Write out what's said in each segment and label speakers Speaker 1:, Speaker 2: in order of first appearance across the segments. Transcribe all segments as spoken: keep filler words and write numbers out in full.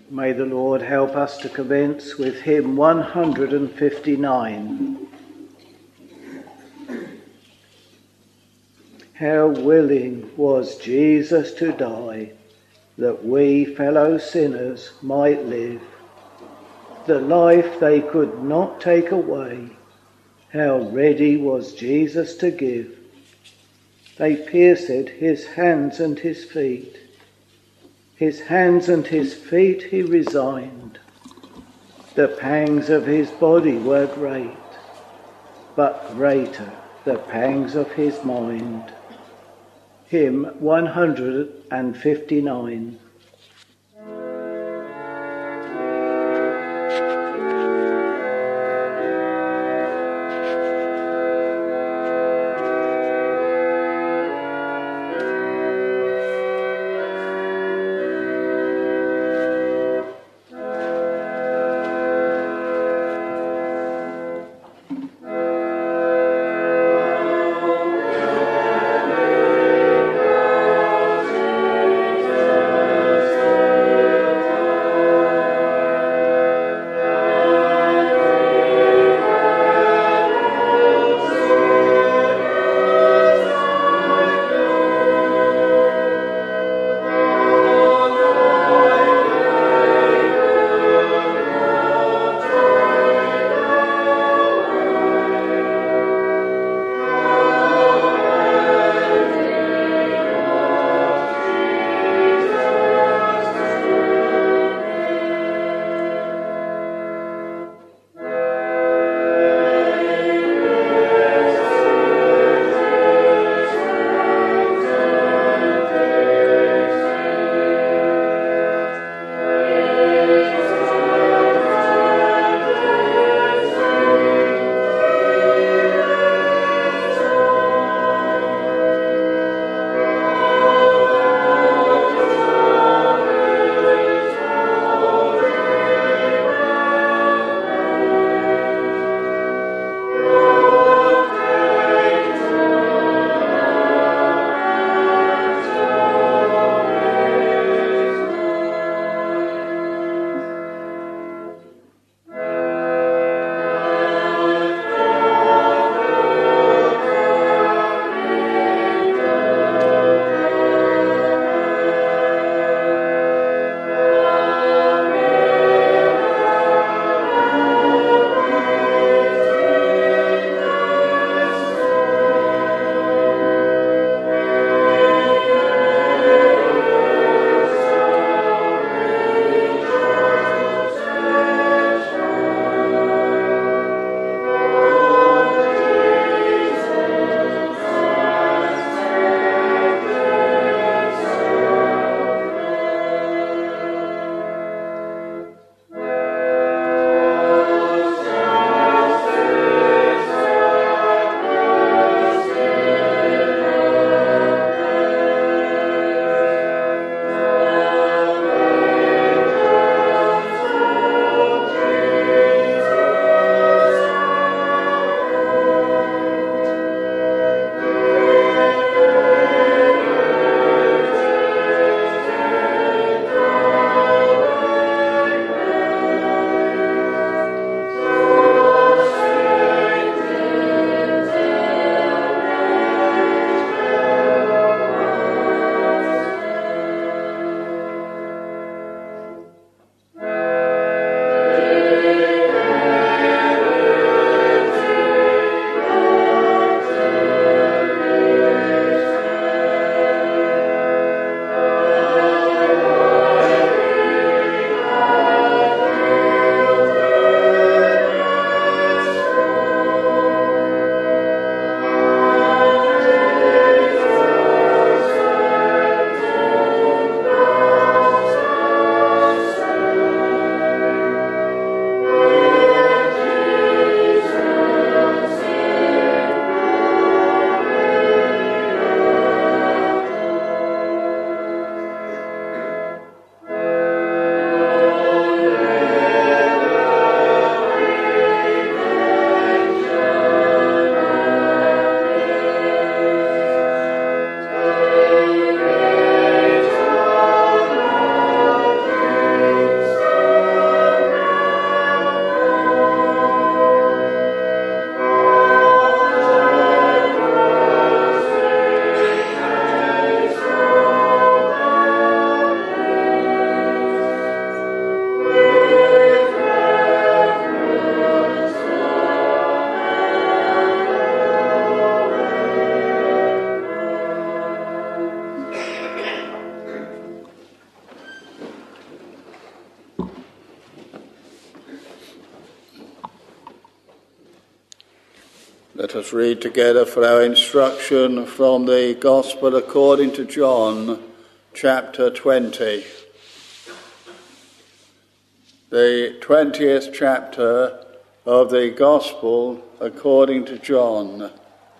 Speaker 1: May the Lord help us to commence with hymn one hundred fifty-nine. How willing was Jesus to die, that we fellow sinners might live. The life they could not take away, how ready was Jesus to give. They pierced his hands and his feet. His hands and his feet he resigned. The pangs of his body were great, but greater the pangs of his mind. Hymn one hundred fifty-nine.
Speaker 2: Amen. Let us read together for our instruction from the Gospel according to John, chapter twenty. The twentieth chapter of the Gospel according to John.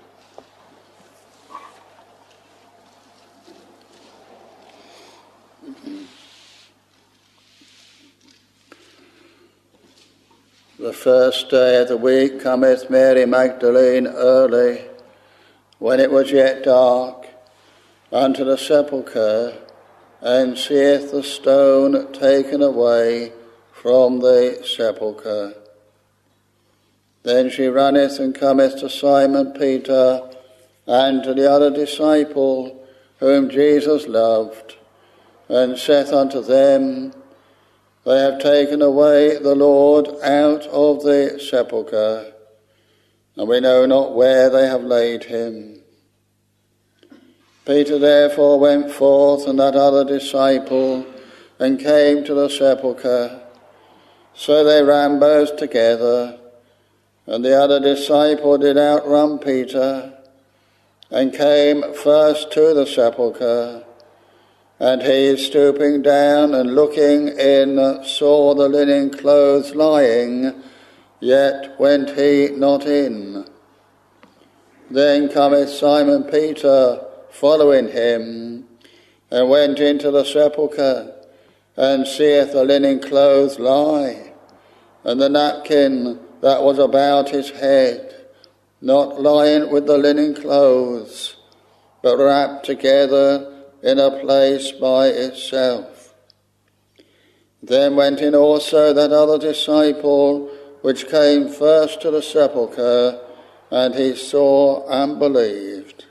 Speaker 2: The first day of the week cometh Mary Magdalene early, when it was yet dark, unto the sepulchre, and seeth the stone taken away from the sepulchre. Then she runneth and cometh to Simon Peter, and to the other disciple, whom Jesus loved, and saith unto them, They have taken away the Lord out of the sepulchre, and we know not where they have laid him. Peter therefore went forth, and that other disciple, and came to the sepulchre. So they ran both together, and the other disciple did outrun Peter, and came first to the sepulchre. And he, stooping down and looking in, saw the linen clothes lying, yet went he not in. Then cometh Simon Peter, following him, and went into the sepulchre, and seeth the linen clothes lie, and the napkin that was about his head, not lying with the linen clothes, but wrapped together in a place by itself. Then went in also that other disciple, which came first to the sepulchre, and he saw and believed.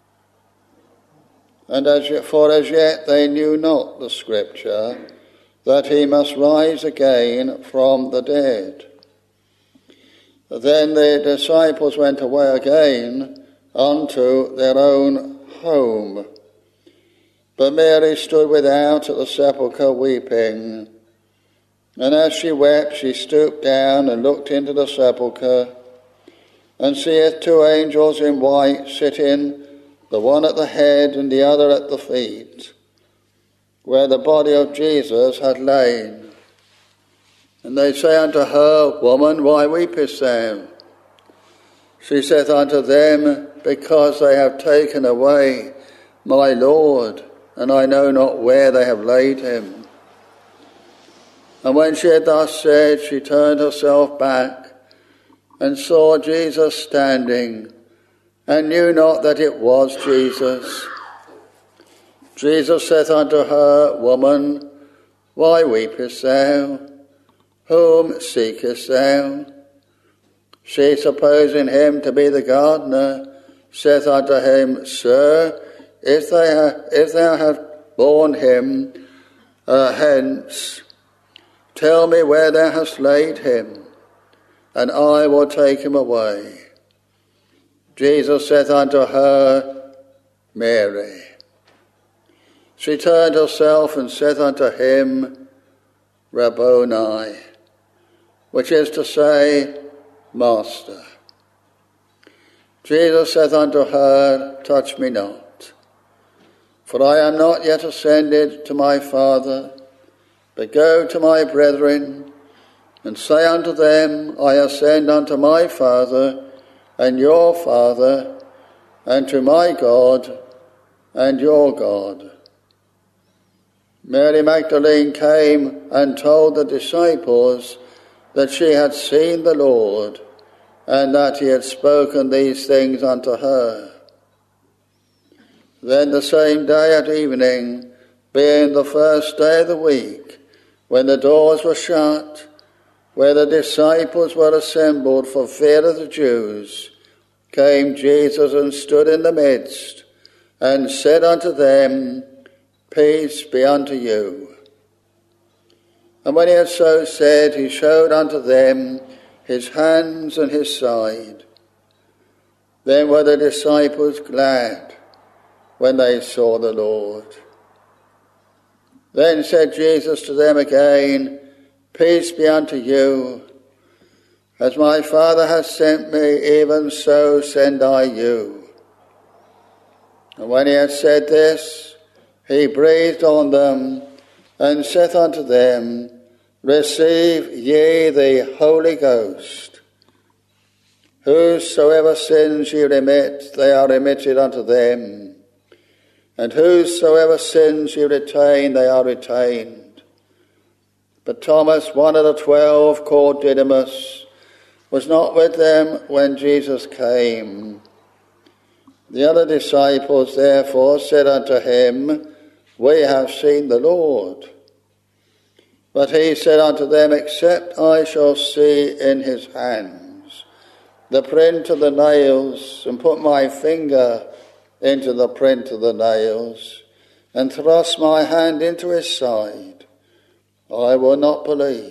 Speaker 2: And as yet, for as yet they knew not the scripture, that he must rise again from the dead. Then the disciples went away again unto their own home. But Mary stood without at the sepulchre weeping. And as she wept, she stooped down and looked into the sepulchre, and seeth two angels in white sitting, the one at the head and the other at the feet, where the body of Jesus had lain. And they say unto her, Woman, why weepest thou? She saith unto them, Because they have taken away my Lord, and I know not where they have laid him. And when she had thus said, she turned herself back, and saw Jesus standing, and knew not that it was Jesus. Jesus saith unto her, Woman, why weepest thou? Whom seekest thou? She, supposing him to be the gardener, saith unto him, Sir, If, they ha- if thou hast borne him uh, hence, tell me where thou hast laid him, and I will take him away. Jesus saith unto her, Mary. She turned herself and saith unto him, Rabboni, which is to say, Master. Jesus saith unto her, Touch me not. For I am not yet ascended to my Father, but go to my brethren, and say unto them, I ascend unto my Father, and your Father, and to my God, and your God. Mary Magdalene came and told the disciples that she had seen the Lord, and that he had spoken these things unto her. Then the same day at evening, being the first day of the week, when the doors were shut, where the disciples were assembled for fear of the Jews, came Jesus and stood in the midst, and said unto them, Peace be unto you. And when he had so said, he showed unto them his hands and his side. Then were the disciples glad when they saw the Lord. Then said Jesus to them again, Peace be unto you. As my Father has sent me, even so send I you. And when he had said this, he breathed on them, and saith unto them, Receive ye the Holy Ghost. Whosoever sins ye remit, they are remitted unto them. And whosoever sins ye retain, they are retained. But Thomas, one of the twelve, called Didymus, was not with them when Jesus came. The other disciples therefore said unto him, We have seen the Lord. But he said unto them, Except I shall see in his hands the print of the nails, and put my finger into the print of the nails, and thrust my hand into his side, I will not believe.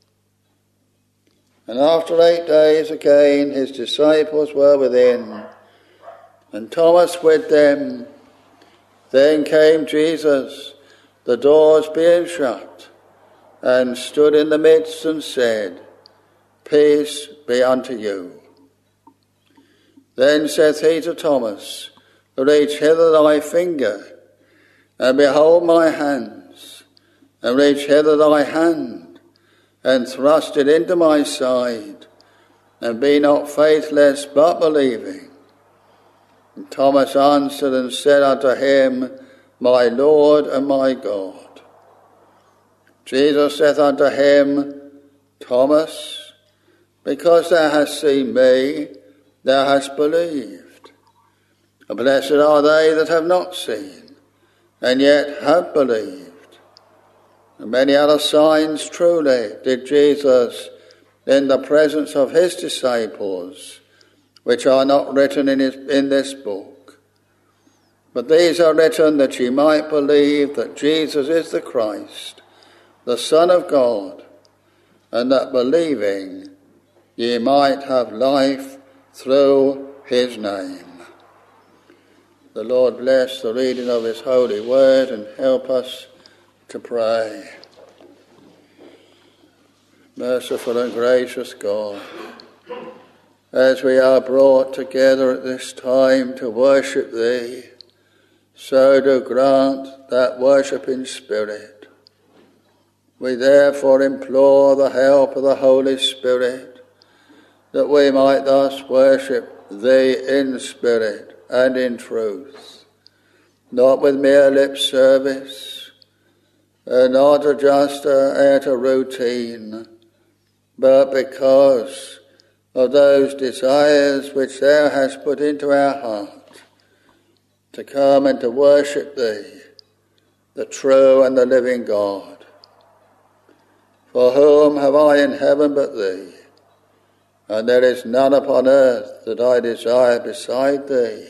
Speaker 2: And after eight days again his disciples were within, and Thomas with them. Then came Jesus, the doors being shut, and stood in the midst and said, Peace be unto you. Then saith he to Thomas, Reach hither thy finger, and behold my hands, and reach hither thy hand, and thrust it into my side, and be not faithless, but believing. And Thomas answered and said unto him, My Lord and my God. Jesus saith unto him, Thomas, because thou hast seen me, thou hast believed. Blessed are they that have not seen, and yet have believed. And many other signs truly did Jesus in the presence of his disciples, which are not written in, his, in this book. But these are written that ye might believe that Jesus is the Christ, the Son of God, and that believing ye might have life through his name. The Lord bless the reading of his holy word and help us to pray. Merciful and gracious God, as we are brought together at this time to worship thee, so do grant that worship in spirit. We therefore implore the help of the Holy Spirit, that we might thus worship thee in spirit and in truth, not with mere lip service, and not just at a routine, but because of those desires which thou hast put into our heart, to come and to worship thee, the true and the living God. For whom have I in heaven but thee? And there is none upon earth that I desire beside thee.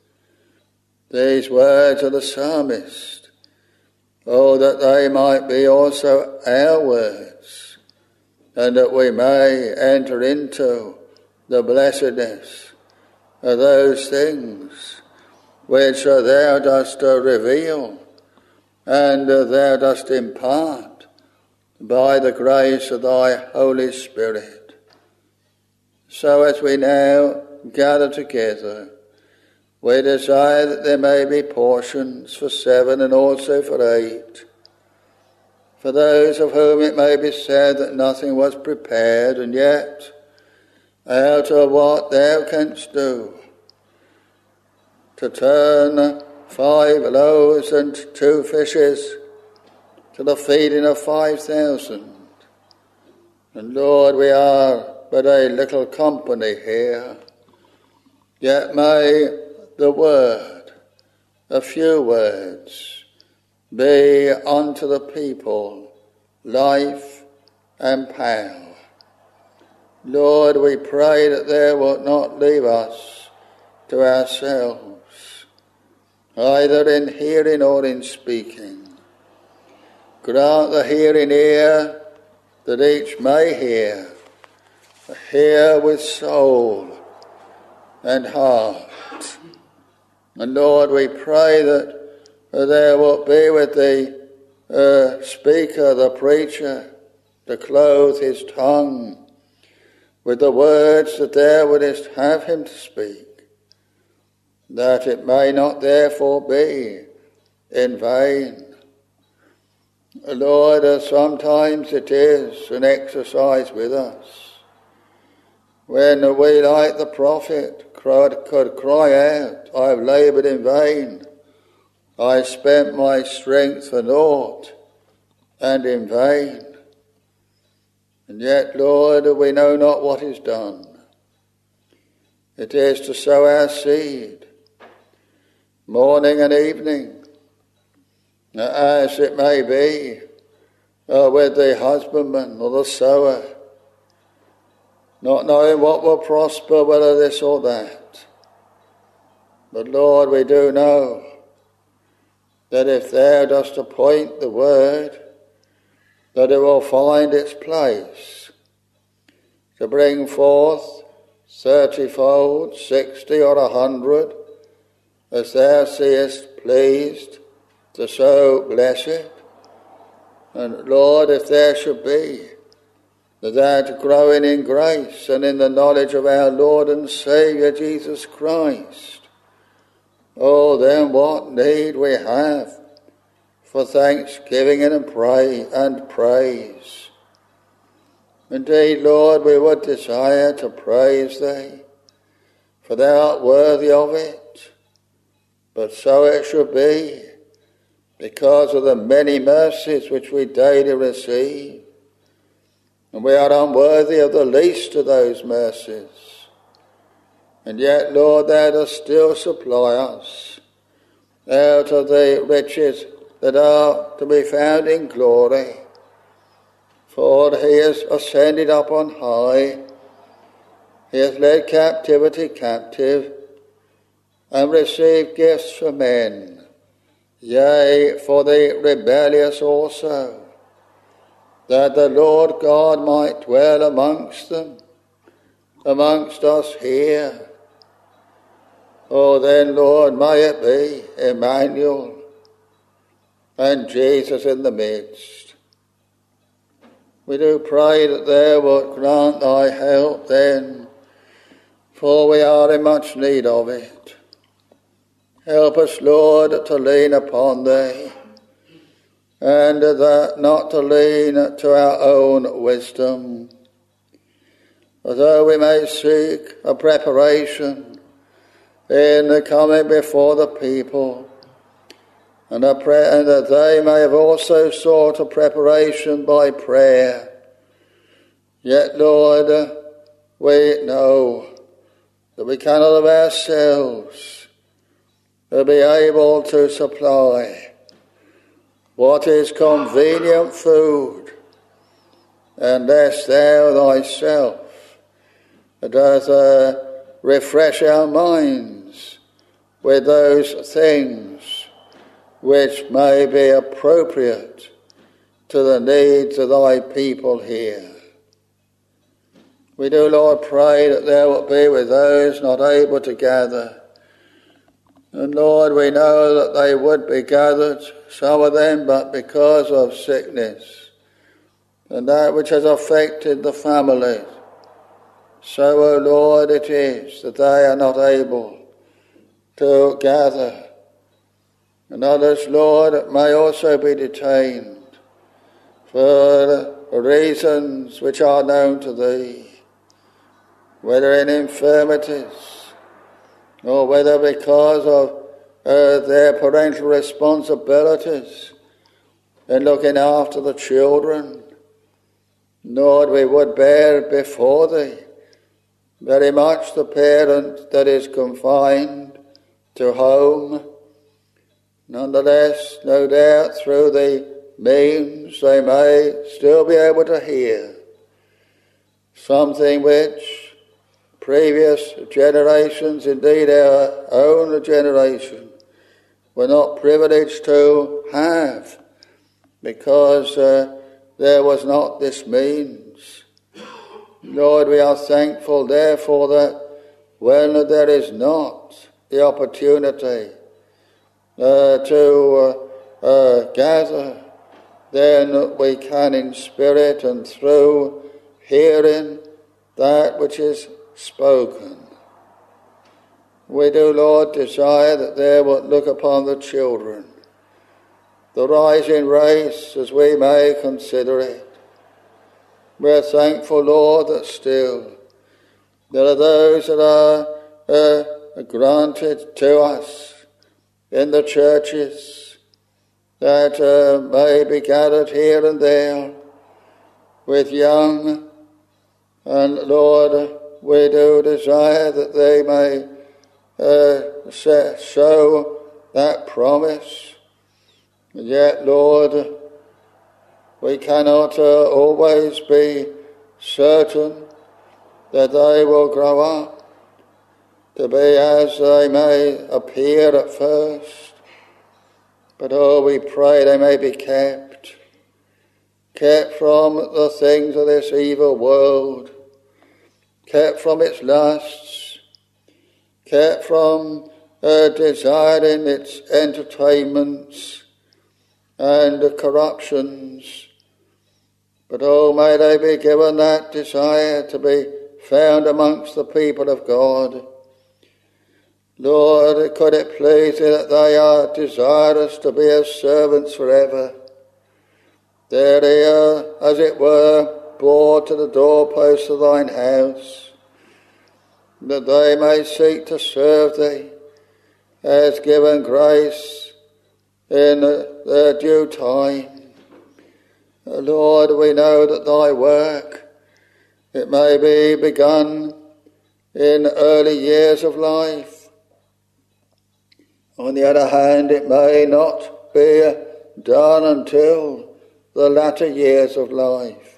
Speaker 2: These words of the psalmist, oh, that they might be also our words, and that we may enter into the blessedness of those things which thou dost reveal and thou dost impart by the grace of thy Holy Spirit. So as we now gather together, we desire that there may be portions for seven and also for eight, for those of whom it may be said that nothing was prepared, and yet out of what thou canst do, to turn five loaves and two fishes to the feeding of five thousand. And Lord, we are but a little company here, yet may the word, a few words, be unto the people life and power. Lord, we pray that thou wilt not leave us to ourselves, either in hearing or in speaking. Grant the hearing ear that each may hear, hear with soul and heart. And Lord, we pray that there wilt be with the uh, speaker, the preacher, to clothe his tongue with the words that thou wouldest have him to speak, that it may not therefore be in vain. Lord, sometimes it is an exercise with us, when we, like the prophet, could cry out, I have laboured in vain, I spent my strength for naught and in vain. And yet, Lord, we know not what is done. It is to sow our seed, morning and evening, as it may be, uh, with the husbandman or the sower, not knowing what will prosper, whether this or that. But Lord, we do know that if thou dost appoint the word, that it will find its place to bring forth thirtyfold, sixty or a hundred, as thou seest pleased to so bless it. And Lord, if there should be that growing in grace and in the knowledge of our Lord and Saviour Jesus Christ, oh, then what need we have for thanksgiving and pray and praise. Indeed, Lord, we would desire to praise thee, for thou art worthy of it. But so it should be, because of the many mercies which we daily receive, and we are unworthy of the least of those mercies. And yet, Lord, thou dost still supply us out of the riches that are to be found in glory. For he has ascended up on high, he has led captivity captive, and received gifts for men, yea, for the rebellious also, that the Lord God might dwell amongst them, amongst us here. Oh, then, Lord, may it be Emmanuel and Jesus in the midst. We do pray that thou wilt grant thy help then, for we are in much need of it. Help us, Lord, to lean upon thee, and that not to lean to our own wisdom, although we may seek a preparation in the coming before the people, and, a pre- and that they may have also sought a preparation by prayer. Yet, Lord, we know that we cannot of ourselves be able to supply what is convenient food, unless thou thyself dost uh, refresh our minds with those things which may be appropriate to the needs of thy people here. We do, Lord, pray that thou wilt be with those not able to gather. And Lord, we know that they would be gathered, some of them, but because of sickness and that which has affected the family. So, O Lord, it is that they are not able to gather. And others, Lord, may also be detained for reasons which are known to thee, whether in infirmities, or whether because of uh, their parental responsibilities in looking after the children. Lord, we would bear before thee very much the parent that is confined to home. Nonetheless, no doubt through the means they may still be able to hear something which previous generations, indeed our own generation, were not privileged to have, because uh, there was not this means. Lord, we are thankful therefore that when there is not the opportunity uh, to uh, uh, gather, then we can in spirit and through hearing that which is spoken. We do, Lord, desire that they would look upon the children, the rising race, as we may consider it. We're thankful, Lord, that still there are those that are uh, granted to us in the churches that uh, may be gathered here and there with young, and Lord, we do desire that they may uh, show that promise. And yet, Lord, we cannot uh, always be certain that they will grow up to be as they may appear at first. But oh, we pray they may be kept, kept from the things of this evil world, kept from its lusts, kept from uh, desiring its entertainments and uh, corruptions. But oh, may they be given that desire to be found amongst the people of God. Lord, could it please thee that they are desirous to be as servants forever? There they are, as it were, brought to the doorposts of thine house, that they may seek to serve thee as given grace in their due time. Lord, we know that thy work, it may be begun in early years of life. On the other hand, it may not be done until the latter years of life.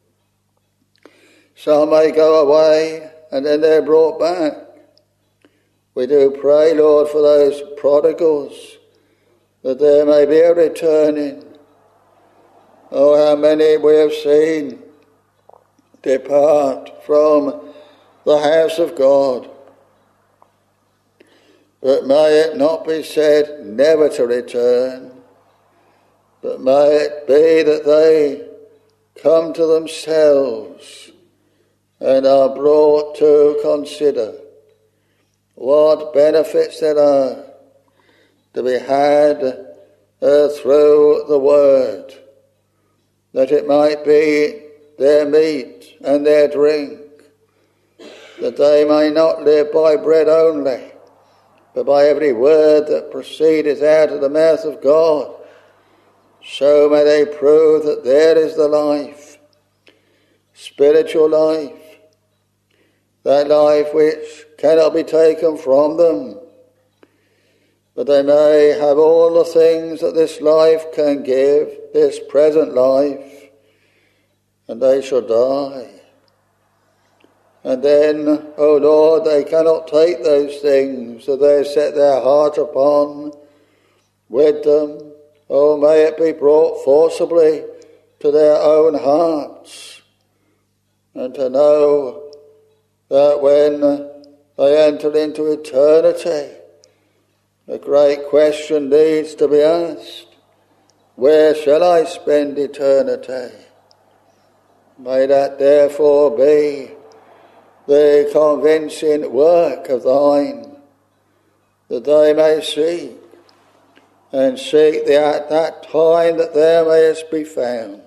Speaker 2: Some may go away and then they're brought back. We do pray, Lord, for those prodigals, that there may be a returning. Oh, how many we have seen depart from the house of God. But may it not be said never to return, but may it be that they come to themselves and are brought to consider what benefits there are to be had uh, through the word, that it might be their meat and their drink, that they may not live by bread only, but by every word that proceedeth out of the mouth of God. So may they prove that there is the life, spiritual life, that life which cannot be taken from them, but they may have all the things that this life can give, this present life, and they shall die. And then, O oh Lord, they cannot take those things that they set their heart upon with them. Oh, may it be brought forcibly to their own hearts, and to know that when they enter into eternity, a great question needs to be asked: where shall I spend eternity? May that therefore be the convincing work of thine, that they may seek, and seek thee at that time that thou mayest be found.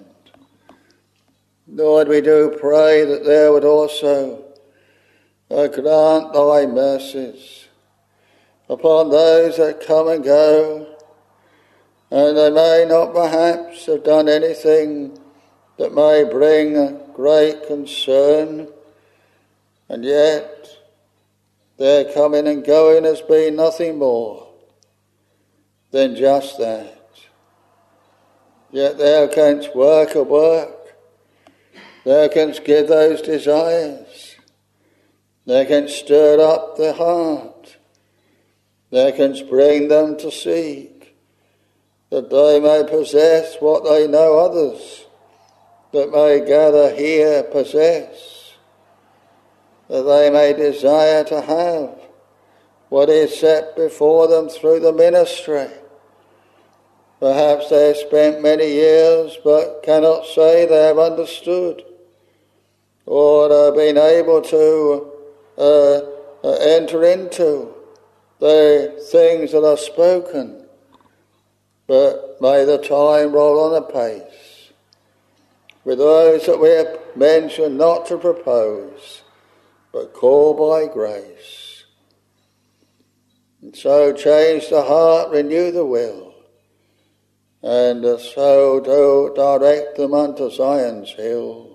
Speaker 2: Lord, we do pray that thou would also uh, grant thy mercies upon those that come and go, and they may not perhaps have done anything that may bring great concern, and yet their coming and going has been nothing more than just that. Yet thou canst work a work, thou canst give those desires, thou canst stir up the heart, thou canst bring them to seek, that they may possess what they know others that may gather here possess, that they may desire to have what is set before them through the ministry. Perhaps they have spent many years but cannot say they have understood. or uh, been able to uh, uh, enter into the things that are spoken. But may the time roll on apace with those that we have mentioned not to propose, but call by grace. And so change the heart, renew the will, and so do direct them unto Zion's hill.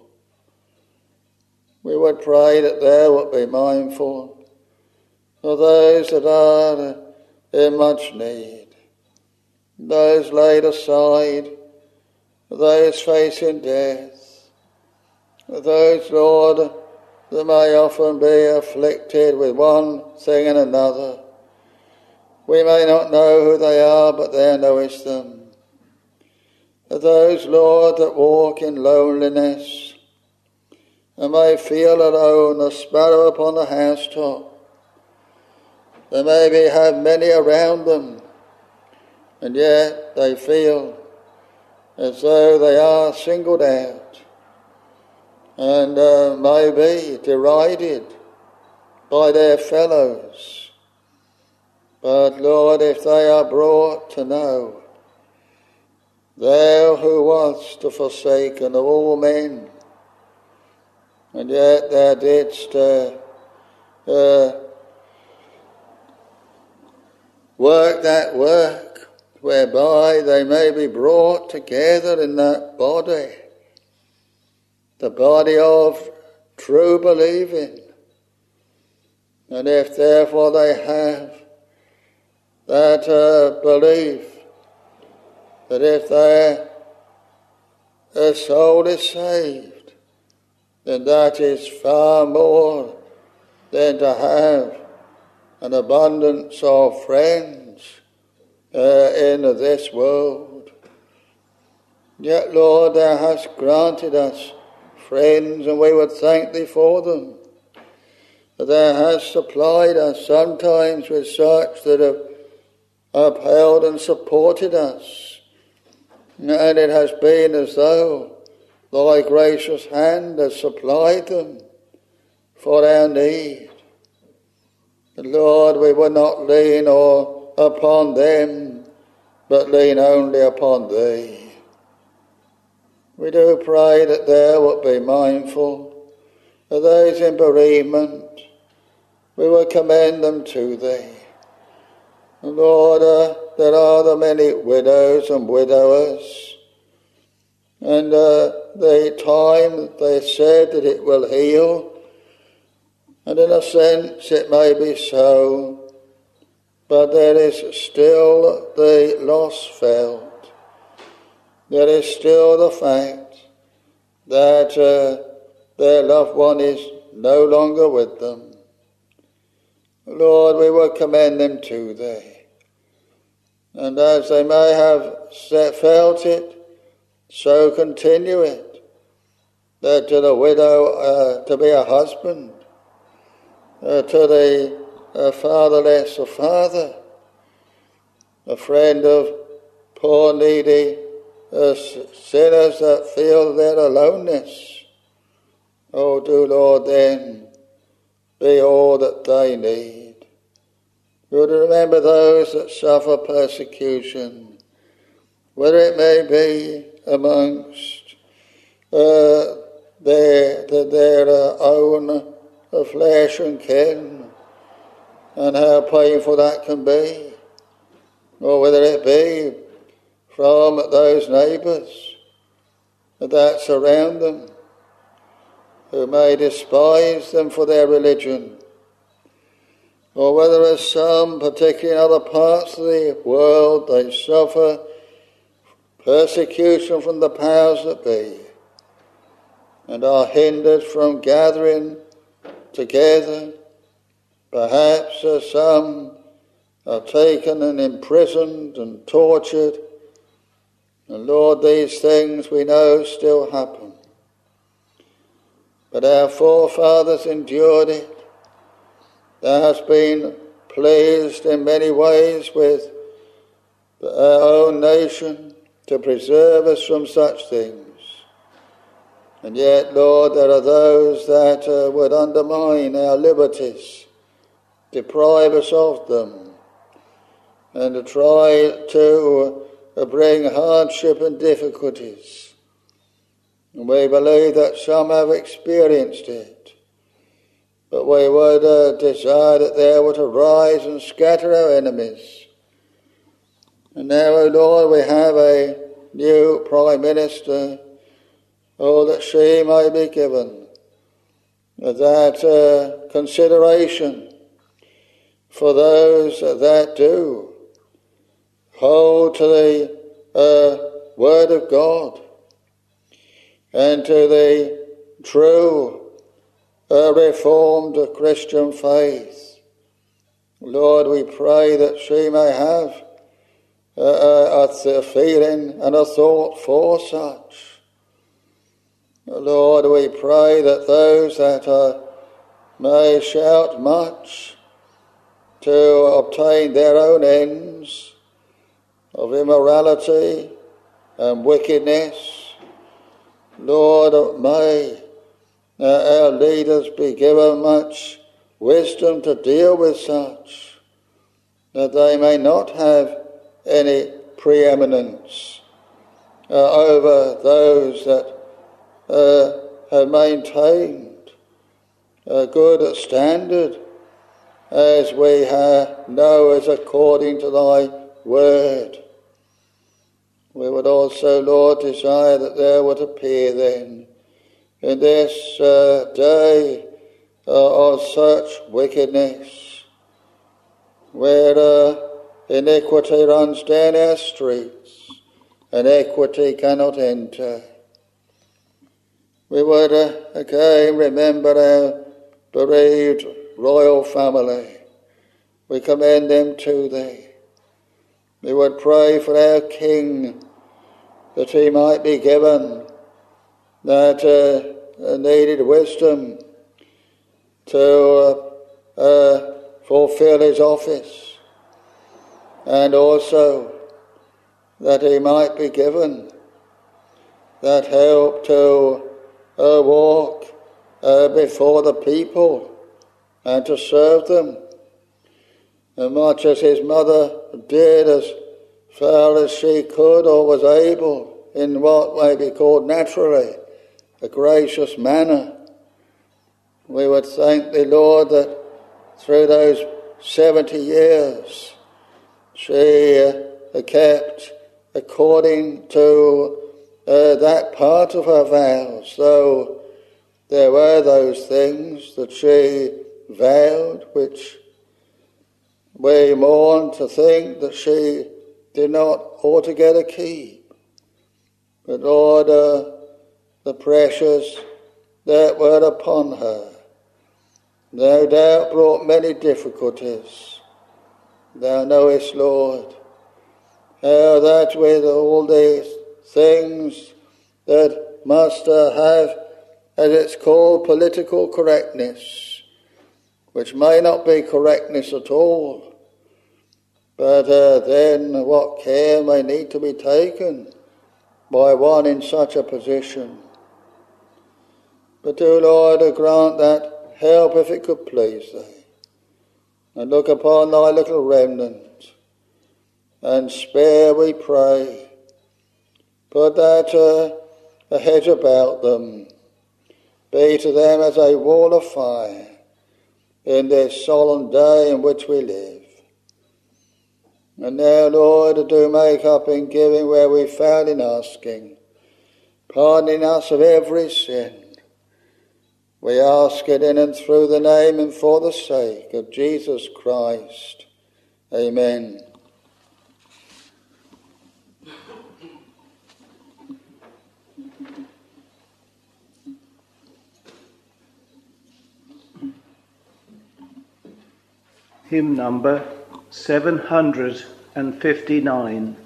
Speaker 2: We would pray that there would be mindful of those that are in much need, those laid aside, those facing death, those, Lord, that may often be afflicted with one thing and another. We may not know who they are, but thou knowest them. Those, Lord, that walk in loneliness and may feel alone, a sparrow upon the housetop. They maybe have many around them, and yet they feel as though they are singled out and uh, may be derided by their fellows. But Lord, if they are brought to know, thou who wast the forsaken of all men, and yet thou didst uh, uh, work that work whereby they may be brought together in that body, the body of true believing. And if therefore they have that uh, belief, that if their, their soul is saved, then that is far more than to have an abundance of friends uh, in this world. Yet, Lord, thou hast granted us friends, and we would thank thee for them. That thou hast supplied us sometimes with such that have upheld and supported us. And it has been as though thy gracious hand has supplied them for our need. And Lord, we would not lean or upon them, but lean only upon thee. We do pray that thou wilt be mindful of those in bereavement. We will commend them to thee. And Lord, uh, there are the many widows and widowers, and uh, the time they said that it will heal, and in a sense it may be so, but there is still the loss felt. There is still the fact that uh, their loved one is no longer with them. Lord, we will commend them to thee. And as they may have felt it, so continue it, that to the widow uh, to be a husband, uh, to the uh, fatherless a father, a friend of poor needy uh, sinners that feel their aloneness. Oh, do, Lord, then be all that they need. We would remember those that suffer persecution, whether it may be amongst uh, their, their uh, own uh, flesh and kin, and how painful that can be, or whether it be from those neighbours that surround them, who may despise them for their religion, or whether as some, particularly in other parts of the world, they suffer persecution from the powers that be, and are hindered from gathering together. Perhaps as some are taken and imprisoned and tortured. And Lord, these things we know still happen. But our forefathers endured it. Thou hast been pleased in many ways with our own nation to preserve us from such things. And yet, Lord, there are those that uh, would undermine our liberties, deprive us of them, and to try to uh, bring hardship and difficulties. And we believe that some have experienced it, but we would uh, desire that they would arise and scatter our enemies. And now, O Lord, we have a new Prime Minister. Oh, that she may be given that uh, consideration for those that do hold to the uh, Word of God and to the true uh, Reformed Christian faith. Lord, we pray that she may have uh, a, a feeling and a thought for such. Lord, we pray that those that are, may shout much to obtain their own ends of immorality and wickedness, Lord, may our leaders be given much wisdom to deal with such, that they may not have any preeminence uh, over those that Uh, have maintained a good standard, as we uh, know as according to thy word. We would also, Lord, desire that there would appear then in this uh, day uh, of such wickedness, where uh, iniquity runs down our streets and equity cannot enter. We would uh, again remember our bereaved royal family. We commend them to thee. We would pray for our King, that he might be given that uh, needed wisdom to uh, uh, fulfill his office, and also that he might be given that help to Uh, walk uh, before the people and to serve them, as much as his mother did, as far as she could or was able, in what may be called naturally a gracious manner. We would thank thee, Lord, that through those seventy years she uh, kept according to Uh, that part of her vows, though there were those things that she vowed which we mourn to think that she did not altogether keep. But Lord, uh, the pressures that were upon her no doubt brought many difficulties. Thou knowest, Lord, how that with all these things that must uh, have, as it's called, political correctness, which may not be correctness at all, but uh, then what care may need to be taken by one in such a position. But do, Lord, grant that help if it could please thee, and look upon thy little remnant, and spare, we pray. Put that uh, a hedge about them, be to them as a wall of fire in this solemn day in which we live. And now, Lord, do make up in giving where we failed in asking, pardoning us of every sin. We ask it in and through the name and for the sake of Jesus Christ. Amen.
Speaker 1: Hymn number seven hundred fifty-nine.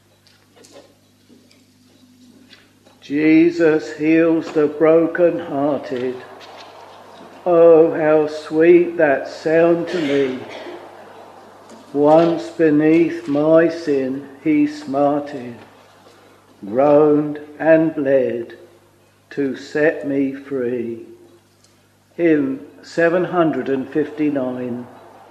Speaker 1: Jesus heals the broken-hearted. Oh, how sweet that sound to me. Once beneath my sin he smarted, groaned and bled to set me free. Hymn seven hundred fifty-nine.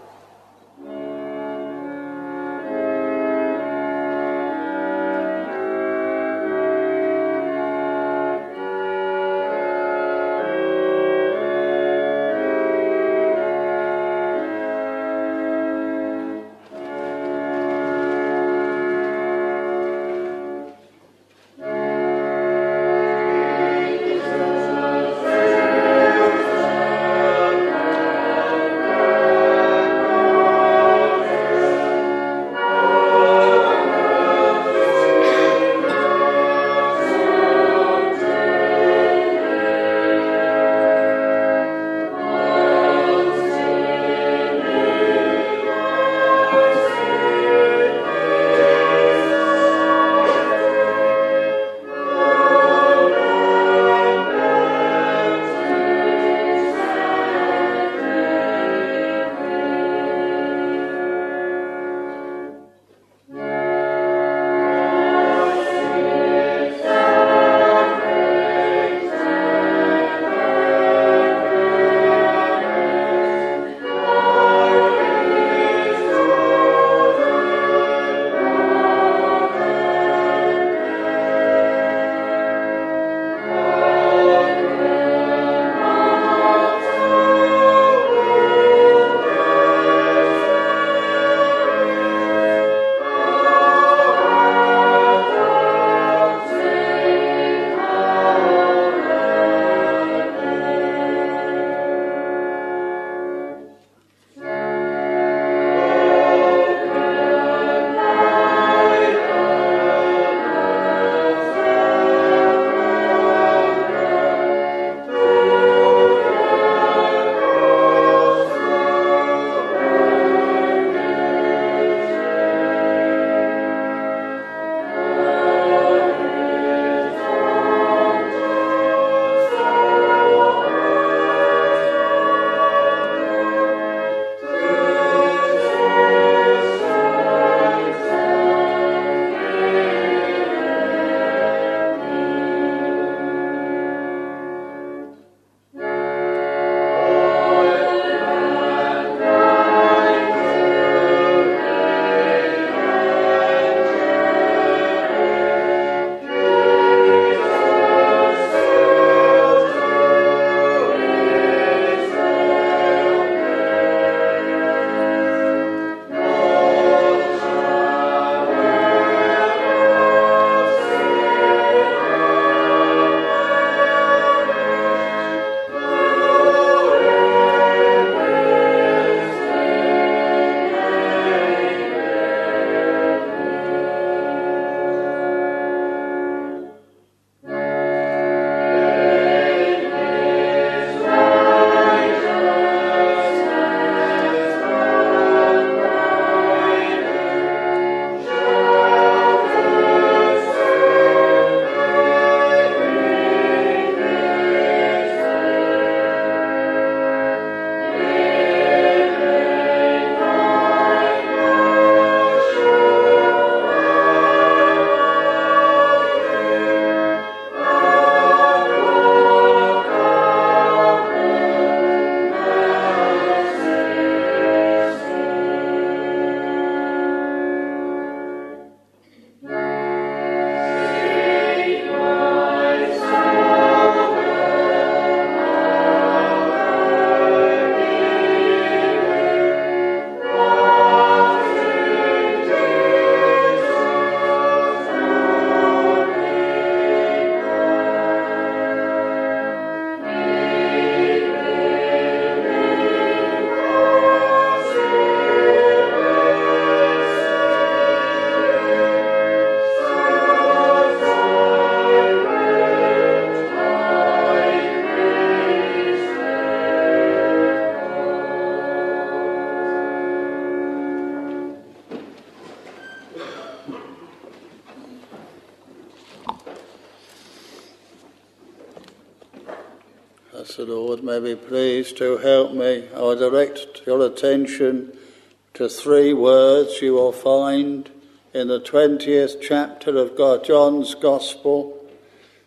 Speaker 2: As the Lord may be pleased to help me, I will direct your attention to three words you will find in the twentieth chapter of God, John's Gospel,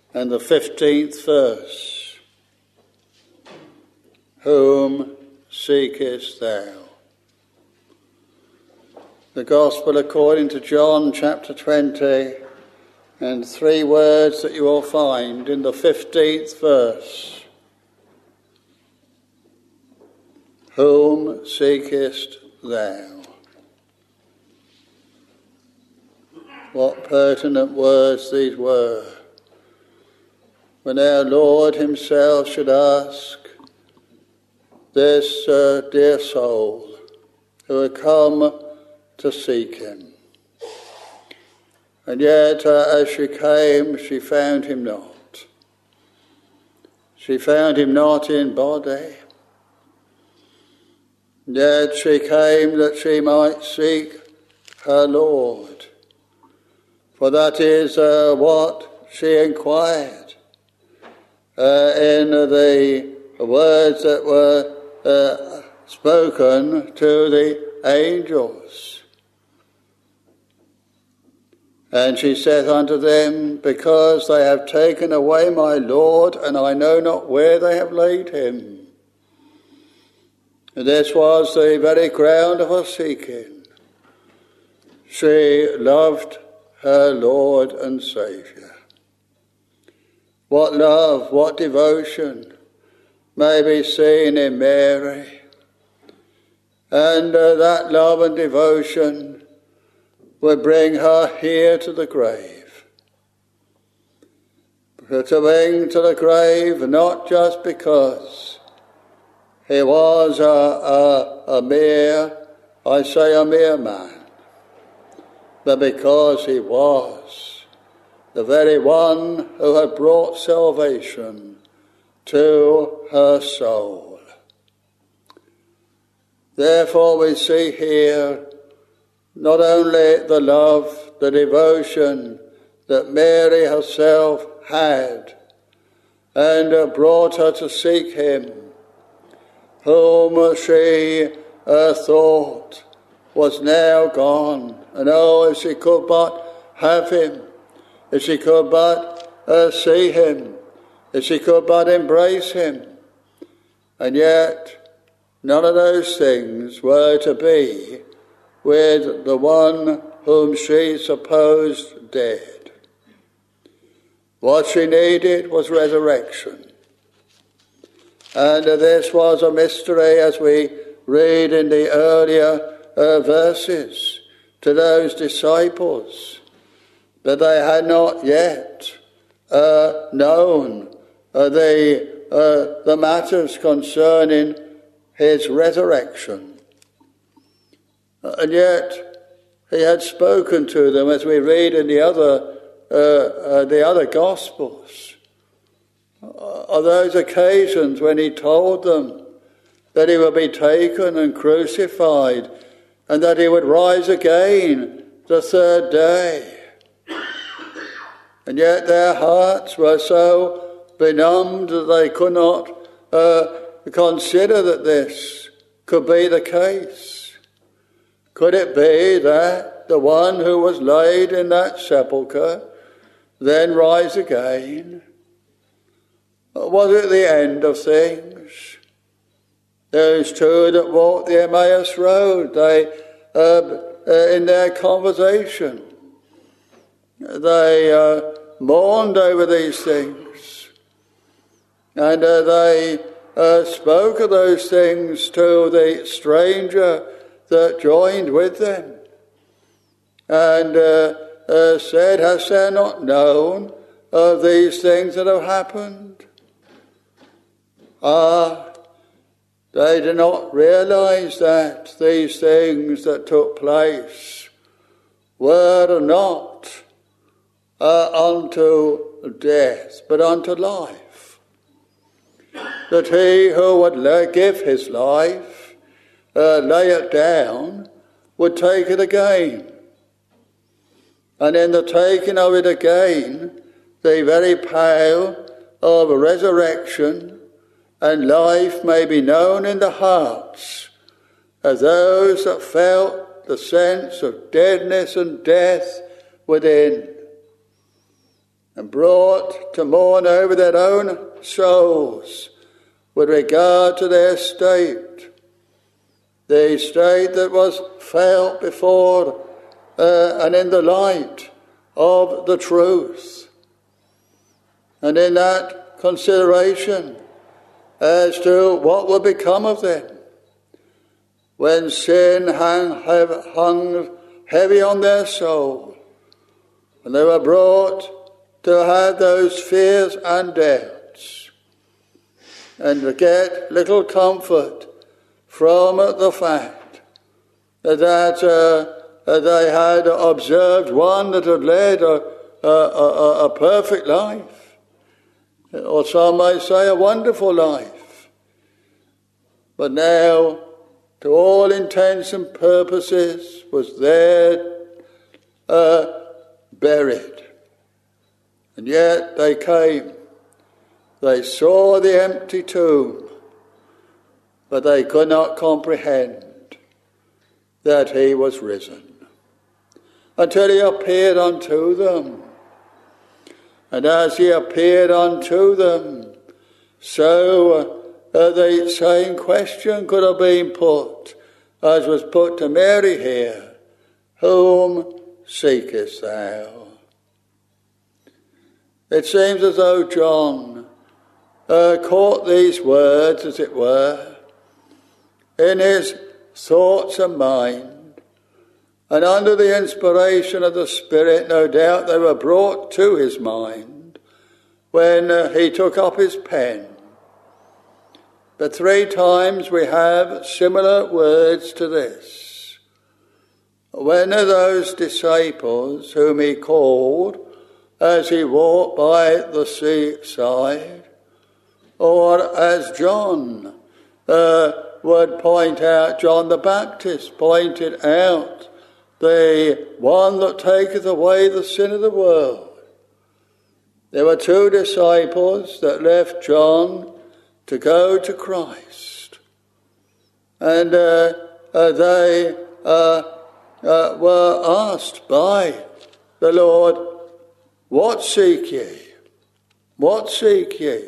Speaker 2: and the fifteenth verse. Whom seekest thou? The Gospel according to John chapter twenty, and three words that you will find in the fifteenth verse. Whom seekest thou? What pertinent words these were, when our Lord himself should ask this uh, dear soul who had come to seek him. And yet, uh, as she came, she found him not. She found him not in body. Yet she came that she might seek her Lord. For that is uh, what she inquired uh, in the words that were uh, spoken to the angels. And she saith unto them, because they have taken away my Lord, and I know not where they have laid him. And this was the very ground of her seeking. She loved her Lord and Saviour. What love, what devotion may be seen in Mary. And uh, that love and devotion would bring her here to the grave. To bring to the grave not just because he was a, a, a mere, I say a mere man, but because he was the very one who had brought salvation to her soul. Therefore we see here not only the love, the devotion that Mary herself had and brought her to seek him, whom she uh, thought was now gone. And oh, if she could but have him, if she could but uh, see him, if she could but embrace him. And yet, none of those things were to be with the one whom she supposed dead. What she needed was resurrection. And uh, this was a mystery, as we read in the earlier uh, verses, to those disciples, that they had not yet uh, known uh, the, uh, the matters concerning his resurrection. And yet he had spoken to them, as we read in the other uh, uh, the other Gospels, of those occasions when he told them that he would be taken and crucified, and that he would rise again the third day. And yet their hearts were so benumbed that they could not uh, consider that this could be the case. Could it be that the one who was laid in that sepulchre then rise again? Was it the end of things? Those two that walked the Emmaus Road, they, uh, uh, in their conversation, they uh, mourned over these things. And uh, they uh, spoke of those things to the stranger that joined with them. And uh, uh, said, hast thou not known of these things that have happened? Ah, they did not realize that these things that took place were not uh, unto death, but unto life. That he who would lay, give his life, uh, lay it down, would take it again. And in the taking of it again, the very power of resurrection and life may be known in the hearts of those that felt the sense of deadness and death within. and brought to mourn over their own souls with regard to their state, the state that was felt before uh, and in the light of the truth. And in that consideration as to what would become of them when sin hung, hung heavy on their soul, and they were brought to have those fears and doubts, and to get little comfort from the fact that uh, they had observed one that had led a, a, a, a perfect life, or some may say a wonderful life, but now, to all intents and purposes, was there uh, buried. And yet they came, they saw the empty tomb, but they could not comprehend that he was risen, until he appeared unto them. And as he appeared unto them, so uh, the same question could have been put, as was put to Mary here, whom seekest thou? It seems as though John uh, caught these words, as it were, in his thoughts and mind, and under the inspiration of the Spirit, no doubt they were brought to his mind when uh, he took up his pen. But three times we have similar words to this. When are those disciples whom he called as he walked by the seaside, or as John uh, would point out, John the Baptist pointed out, the one that taketh away the sin of the world. There were two disciples that left John to go to Christ, and uh, uh, they uh, uh, were asked by the Lord, "What seek ye? What seek ye?"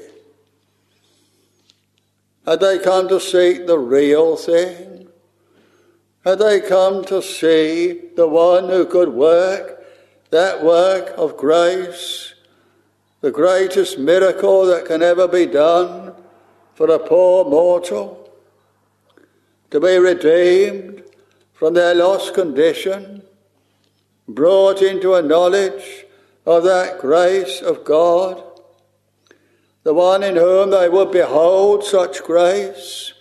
Speaker 2: Had they come to seek the real thing? Had they come to see the one who could work that work of grace, the greatest miracle that can ever be done for a poor mortal, to be redeemed from their lost condition, brought into a knowledge of that grace of God, the one in whom they would behold such grace,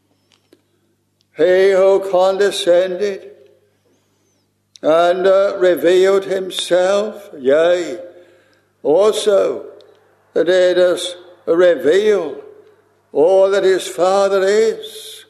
Speaker 2: he who condescended and uh, revealed himself, yea, also did us reveal all that his Father is.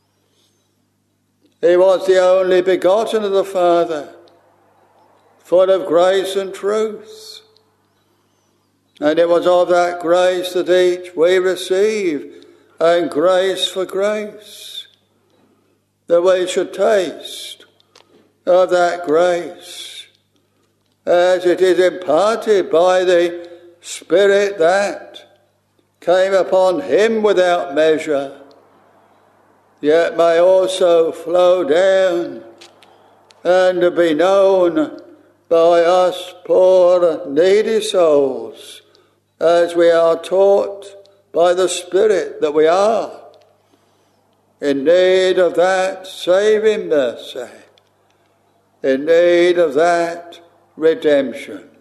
Speaker 2: He was the only begotten of the Father, full of grace and truth. And it was of that grace that each we receive, and grace for grace, that we should taste of that grace as it is imparted by the Spirit that came upon him without measure, yet may also flow down and be known by us poor needy souls, as we are taught by the Spirit that we are in need of that saving mercy, in need of that redemption.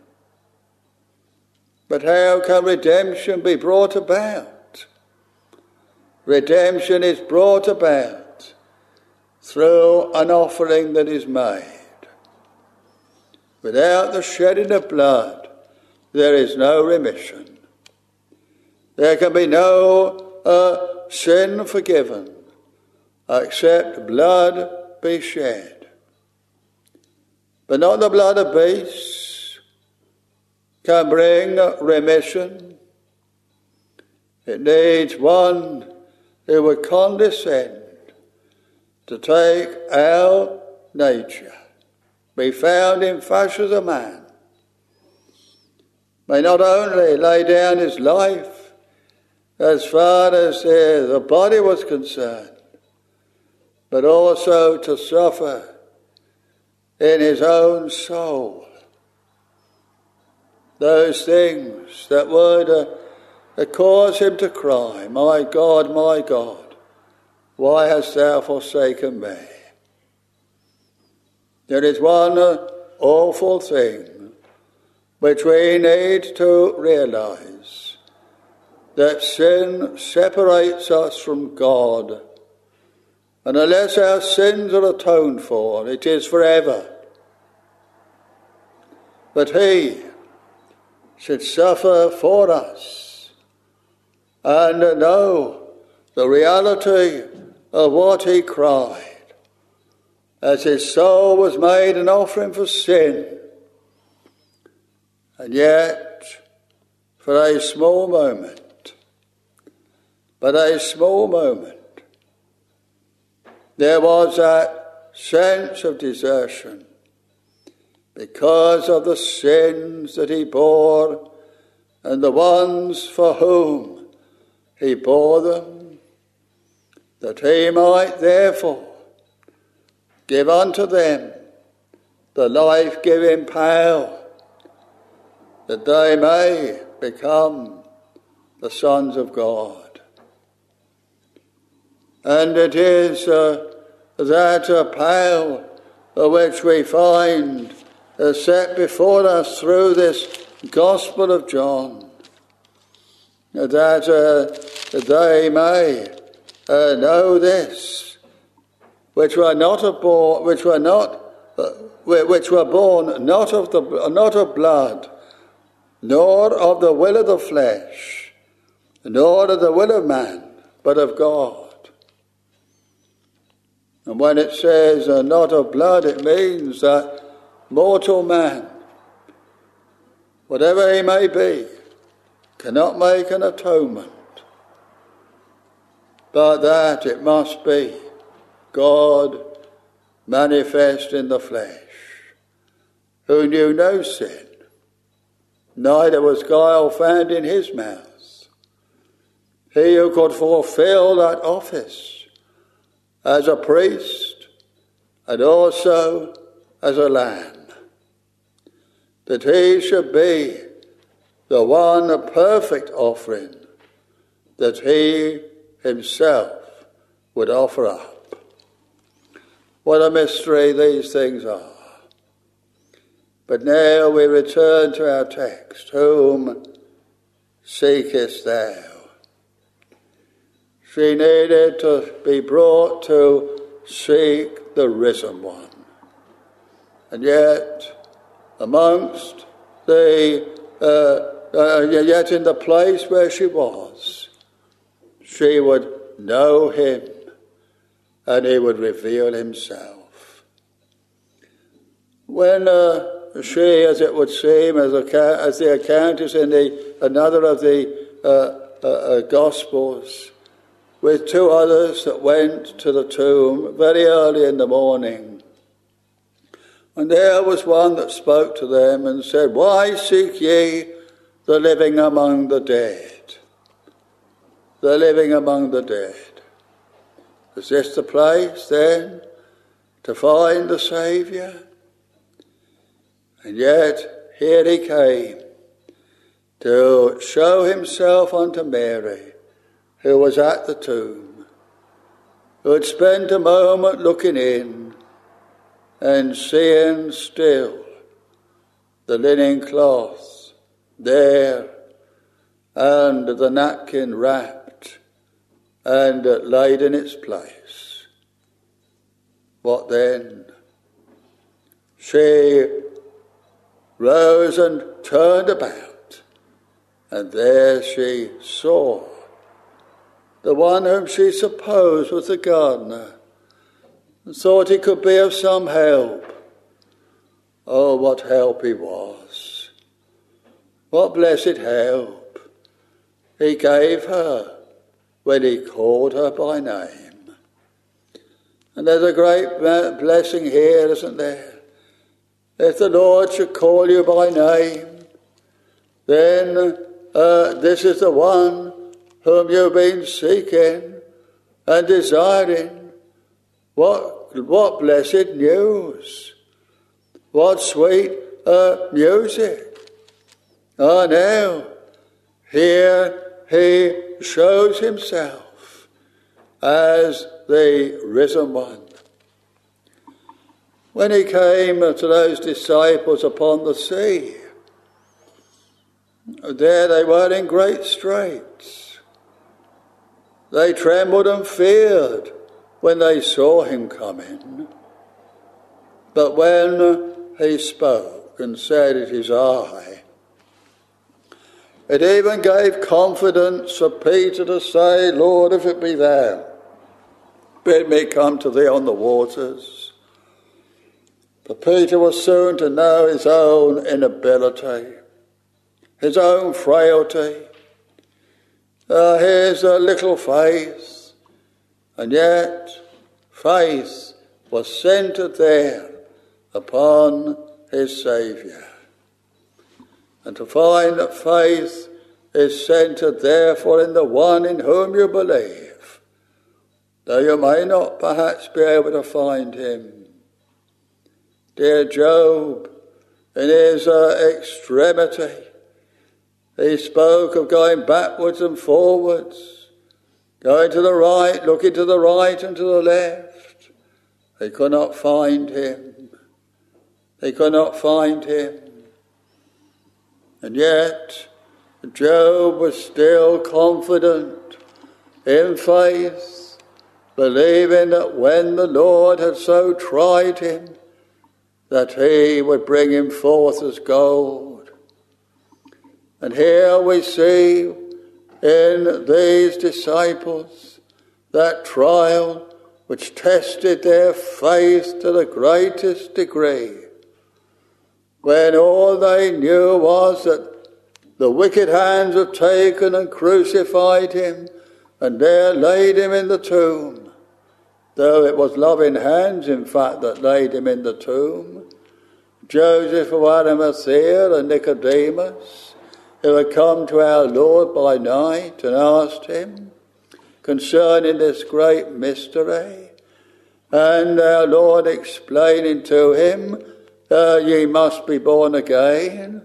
Speaker 2: But how can redemption be brought about? Redemption is brought about through an offering that is made. Without the shedding of blood, there is no remission. There can be no uh, sin forgiven except blood be shed. But not the blood of beasts can bring remission. It needs one who would condescend to take our nature, be found in flesh as a man, may not only lay down his life as far as uh, the body was concerned, but also to suffer in his own soul those things that would uh, cause him to cry, "My God, my God, why hast thou forsaken me?" There is one uh, awful thing which we need to realize, that sin separates us from God, and unless our sins are atoned for, it is forever. But he should suffer for us and know the reality of what he cried, as his soul was made an offering for sin. And yet, for a small moment, but a small moment, there was that sense of desertion because of the sins that he bore and the ones for whom he bore them, that he might therefore give unto them the life-giving power, that they may become the sons of God. And it is uh, that uh, power uh, which we find uh, set before us through this Gospel of John, uh, that uh, they may uh, know this, which were not born, which were not, uh, which were born not of the not of blood, nor of the will of the flesh, nor of the will of man, but of God. And when it says uh, not of blood, it means that mortal man, whatever he may be, cannot make an atonement, but that it must be God manifest in the flesh, who knew no sin, neither was guile found in his mouth. He who could fulfill that office as a priest and also as a lamb, that he should be the one perfect offering that he himself would offer up. What a mystery these things are. But now we return to our text. Whom seekest thou? She needed to be brought to seek the risen one. And yet, amongst the, uh, uh, yet in the place where she was, she would know him and he would reveal himself. When uh, she, as it would seem, as, a, as the account is in the, another of the uh, uh, uh, Gospels, with two others that went to the tomb very early in the morning. And there was one that spoke to them and said, "Why seek ye the living among the dead?" The living among the dead. Is this the place then to find the Saviour? And yet here he came to show himself unto Mary, who was at the tomb, who had spent a moment looking in and seeing still the linen cloth there and the napkin wrapped and laid in its place. What then? She rose and turned about, and there she saw the one whom she supposed was the gardener, and thought he could be of some help. Oh, what help he was. What blessed help he gave her when he called her by name. And there's a great blessing here, isn't there? If the Lord should call you by name, then uh, this is the one whom you've been seeking and desiring. What, what blessed news! What sweet uh, music! Ah, now, here he shows himself as the risen one. When he came to those disciples upon the sea, there they were in great straits. They trembled and feared when they saw him coming. But when he spoke and said, "It is I," it even gave confidence for Peter to say, "Lord, if it be thou, bid me come to thee on the waters." But Peter was soon to know his own inability, his own frailty, uh, his uh, little faith, and yet faith was centred there upon his Saviour. And to find that faith is centred therefore in the one in whom you believe, though you may not perhaps be able to find him. Dear Job, in his uh, extremity, he spoke of going backwards and forwards, going to the right, looking to the right and to the left. He could not find him. He could not find him. And yet, Job was still confident in faith, believing that when the Lord had so tried him, that he would bring him forth as gold. And here we see in these disciples that trial which tested their faith to the greatest degree, when all they knew was that the wicked hands had taken and crucified him and there laid him in the tomb. Though it was loving hands, in fact, that laid him in the tomb. Joseph of Arimathea and Nicodemus, who had come to our Lord by night and asked him concerning this great mystery, and our Lord explaining to him, uh, ye must be born again.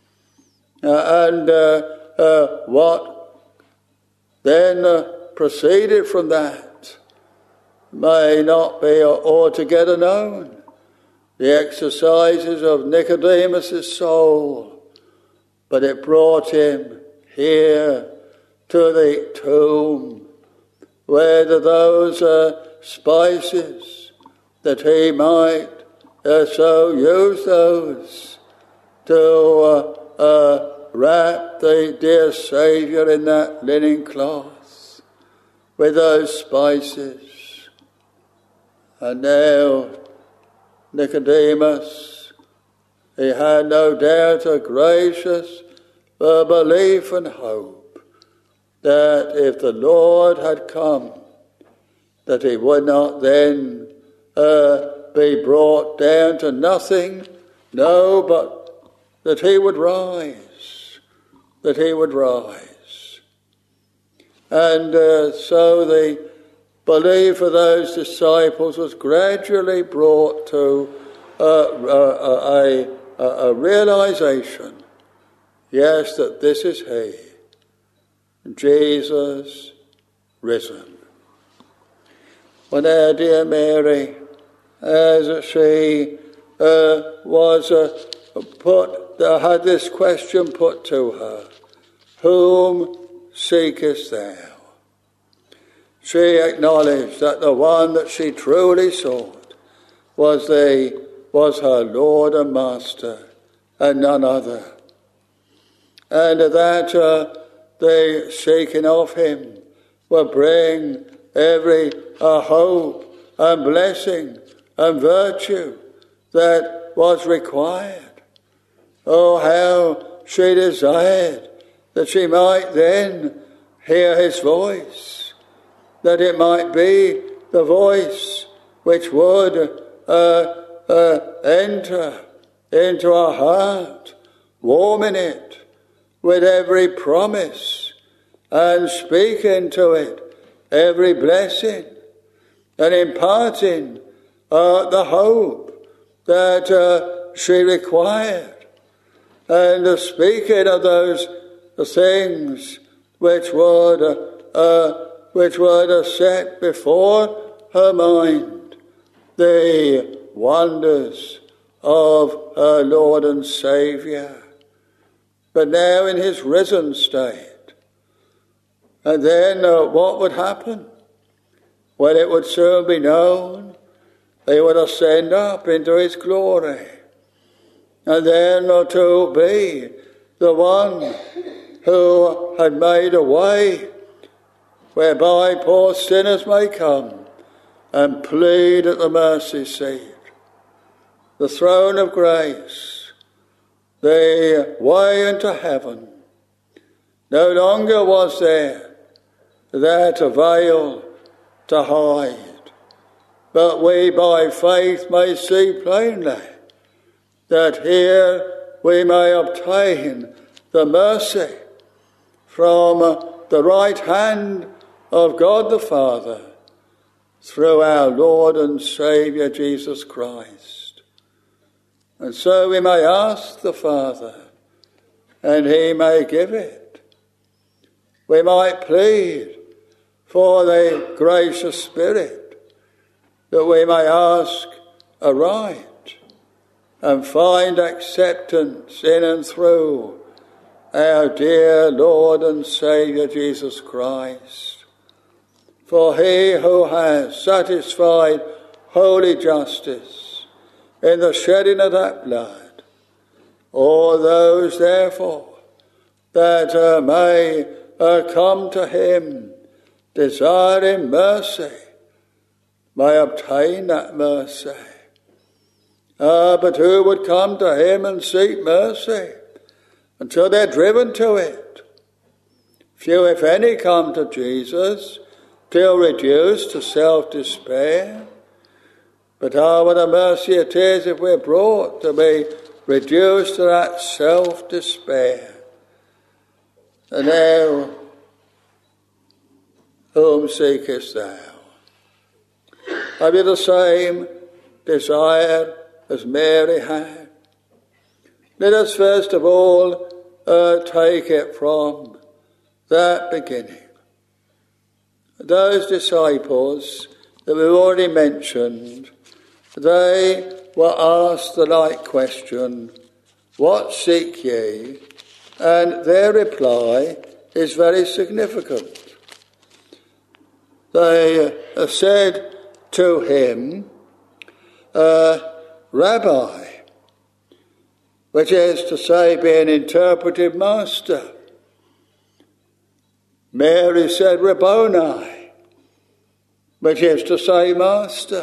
Speaker 2: Uh, and uh, uh, what then uh, proceeded from that may not be altogether known. The exercises of Nicodemus' soul, but it brought him here to the tomb, where those uh, spices that he might uh, so use those to uh, uh, wrap the dear Saviour in that linen cloth with those spices. And now Nicodemus, he had no doubt a gracious uh, belief and hope that if the Lord had come, that he would not then uh, be brought down to nothing, no, but that he would rise, that he would rise. And uh, so the belief of those disciples was gradually brought to uh, a, a, a, a realization, yes, that this is he, Jesus risen. When our dear Mary, as she uh, was uh, put, uh, had this question put to her, whom seekest thou? She acknowledged that the one that she truly sought was the was her Lord and Master, and none other. And that uh, the seeking of him will bring every uh, hope and blessing and virtue that was required. Oh, how she desired that she might then hear his voice, that it might be the voice which would uh, uh, enter into our heart, warming it, with every promise and speaking to it every blessing and imparting uh, the hope that uh, she required, and uh, speaking of those things which would uh, uh, which would uh, set before her mind the wonders of her Lord and Saviour, but now in his risen state. And then uh, what would happen? Well, it would soon be known he would ascend up into his glory, and then uh, to be the one who had made a way whereby poor sinners may come and plead at the mercy seat, the throne of grace, the way into heaven. No longer was there that veil to hide, but we by faith may see plainly that here we may obtain the mercy from the right hand of God the Father through our Lord and Saviour Jesus Christ. And so we may ask the Father, and he may give it. We might plead for the gracious Spirit, that we may ask aright and find acceptance in and through our dear Lord and Saviour Jesus Christ. For he who has satisfied holy justice in the shedding of that blood, all those therefore that uh, may uh, come to him desiring mercy may obtain that mercy. Ah, but who would come to him and seek mercy until they're driven to it? Few, if any, come to Jesus till reduced to self-despair. But ah, what a mercy it is if we're brought to be reduced to that self-despair. And now, whom seekest thou? Have you the same desire as Mary had? Let us first of all uh, take it from that beginning. Those disciples that we've already mentioned, they were asked the like question, what seek ye? And their reply is very significant. They uh, said to him, uh, Rabbi, which is to say, being interpreted master. Mary said Rabboni, which is to say master.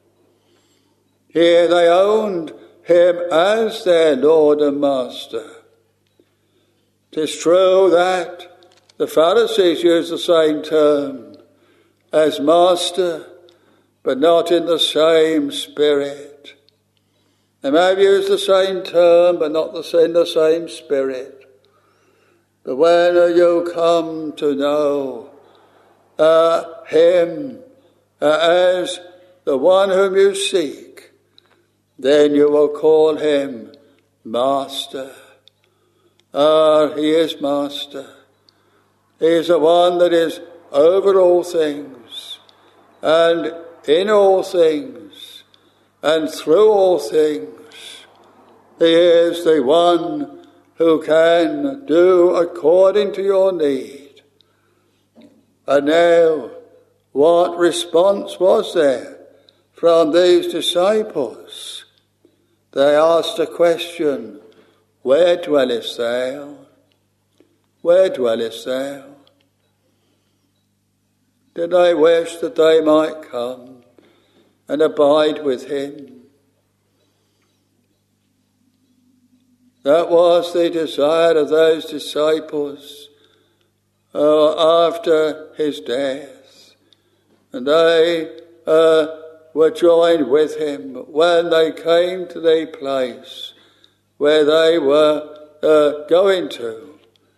Speaker 2: Here they owned him as their Lord and Master. 'Tis true that the Pharisees used the same term as master, but not in the same spirit. They may have used the same term, but not in the same spirit. But when you come to know uh, him uh, as the one whom you seek, then you will call him Master. Ah, he is Master. He is the one that is over all things, and in all things, and through all things. He is the one who can do according to your need. And now, what response was there from these disciples? They asked a question, where dwellest thou? Where dwellest thou? Did they wish that they might come and abide with him? That was the desire of those disciples uh, after his death. And they uh, were joined with him when they came to the place where they were uh, going to,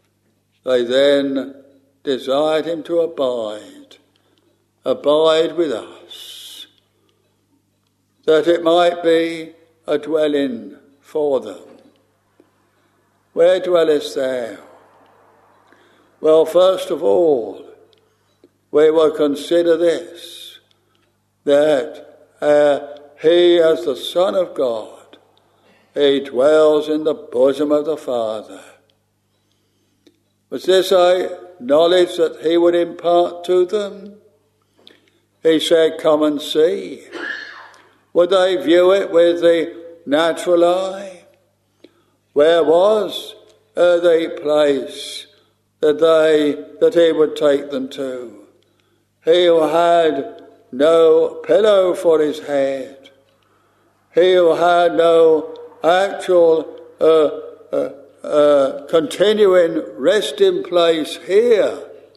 Speaker 2: they then desired him to abide, abide with us, that it might be a dwelling for them. Where dwellest thou? Well, first of all, we will consider this, that uh, he, as the Son of God, he dwells in the bosom of the Father. Was this a knowledge that he would impart to them? He said, come and see. Would they view it with the natural eye? Where was uh, the place that they that he would take them to? He who had no pillow for his head, he who had no actual uh, uh, uh, continuing resting place here,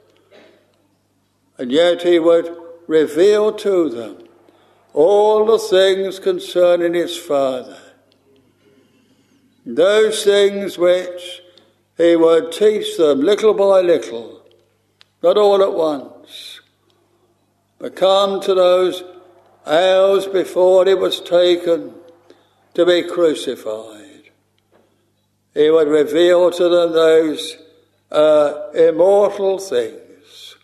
Speaker 2: and yet he would reveal to them all the things concerning his Father, those things which he would teach them little by little, not all at once, but come to those hours before he was taken to be crucified. He would reveal to them those uh, immortal things.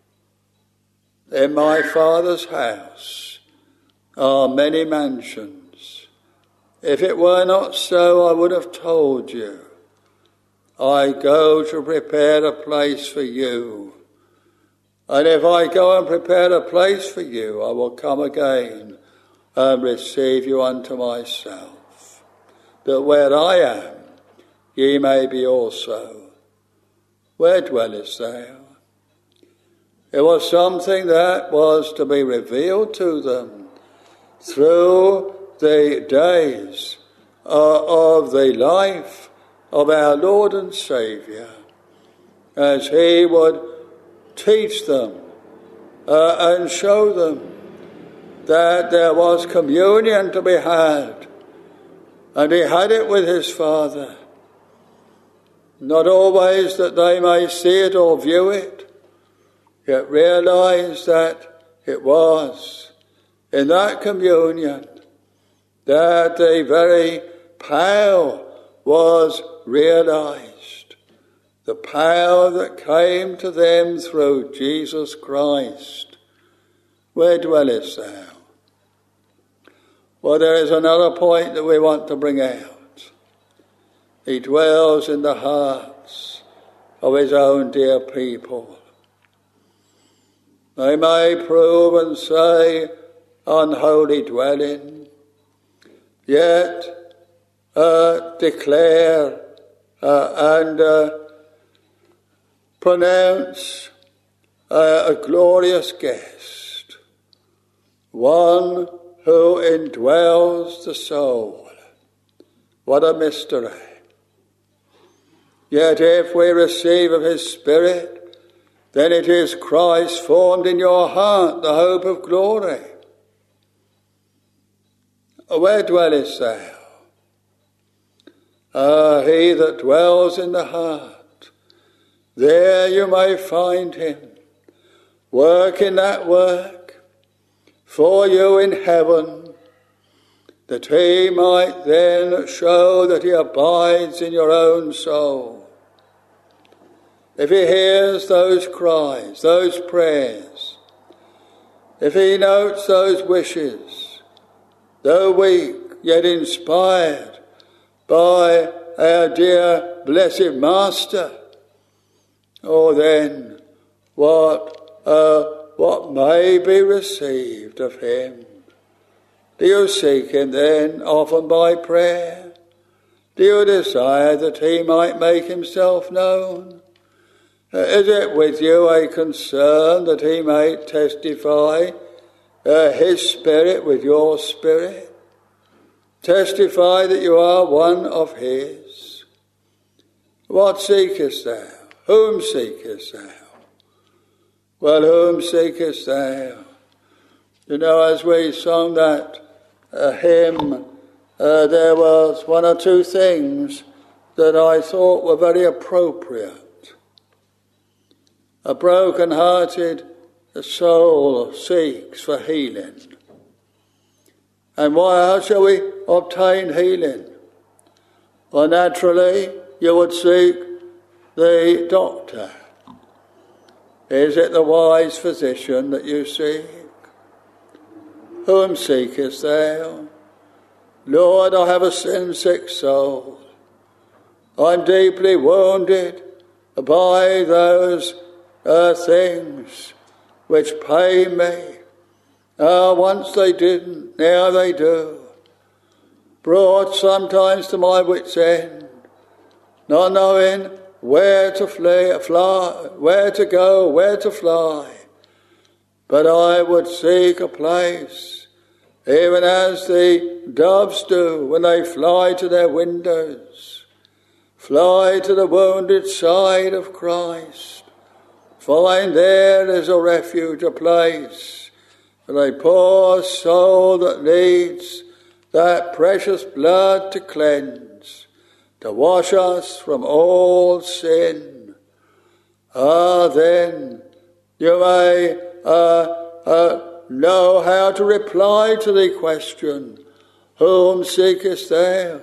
Speaker 2: In my Father's house are many mansions. If it were not so, I would have told you. I go to prepare a place for you. And if I go and prepare a place for you, I will come again and receive you unto myself, that where I am, ye may be also. Where dwellest thou? It was something that was to be revealed to them through the days uh, of the life of our Lord and Saviour, as he would teach them uh, and show them that there was communion to be had, and he had it with his Father. Not always that they may see it or view it, yet realize that it was in that communion that the very power was realized, the power that came to them through Jesus Christ. Where dwellest thou? Well, there is another point that we want to bring out. He dwells in the hearts of his own dear people. They may prove and say unholy dwelling, yet uh, declare uh, and uh, pronounce uh, a glorious guest, one who indwells the soul. What a mystery. Yet if we receive of his Spirit, then it is Christ formed in your heart, the hope of glory. Where dwellest thou? Ah, he that dwells in the heart, there you may find him, working that work for you in heaven, that he might then show that he abides in your own soul. If he hears those cries, those prayers, if he notes those wishes, though weak, yet inspired by our dear blessed Master, oh then, what, uh, what may be received of him? Do you seek him then often by prayer? Do you desire that he might make himself known? Is it with you a concern that he may testify uh, his Spirit with your spirit? Testify that you are one of his. What seekest thou? Whom seekest thou? Well, whom seekest thou? You know, as we sung that uh, hymn, uh, there was one or two things that I thought were very appropriate. a broken-hearted soul seeks for healing. And why, how shall we obtain healing? Well, naturally, you would seek the doctor. Is it the wise physician that you seek? Whom seekest thou? Lord, I have a sin-sick soul. I'm deeply wounded by those uh, things which pain me. Uh, once they didn't, now they do. Brought sometimes to my wit's end, not knowing where to flee, fly, where to go, where to fly. But I would seek a place, even as the doves do when they fly to their windows. Fly to the wounded side of Christ. Find there is a refuge, a place for a poor soul that needs that precious blood to cleanse, to wash us from all sin. Ah, then you may uh, uh, know how to reply to the question, whom seekest thou?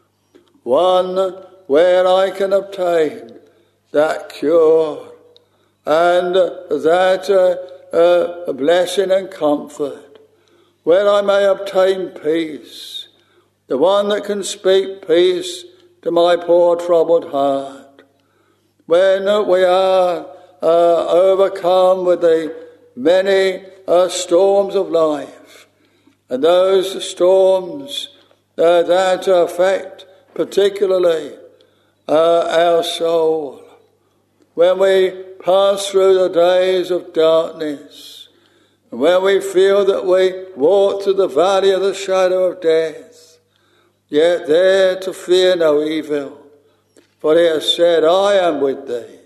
Speaker 2: One where I can obtain that cure and that uh, uh, blessing and comfort, where I may obtain peace, the one that can speak peace to my poor troubled heart. When we are uh, overcome with the many uh, storms of life, and those storms uh, that affect particularly uh, our soul, when we pass through the days of darkness, and when we feel that we walk through the valley of the shadow of death, yet there to fear no evil, for he has said, I am with thee.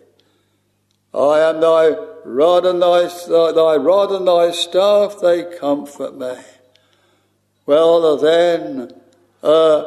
Speaker 2: I am thy rod and thy, thy rod and thy staff, they comfort me. Well then, uh,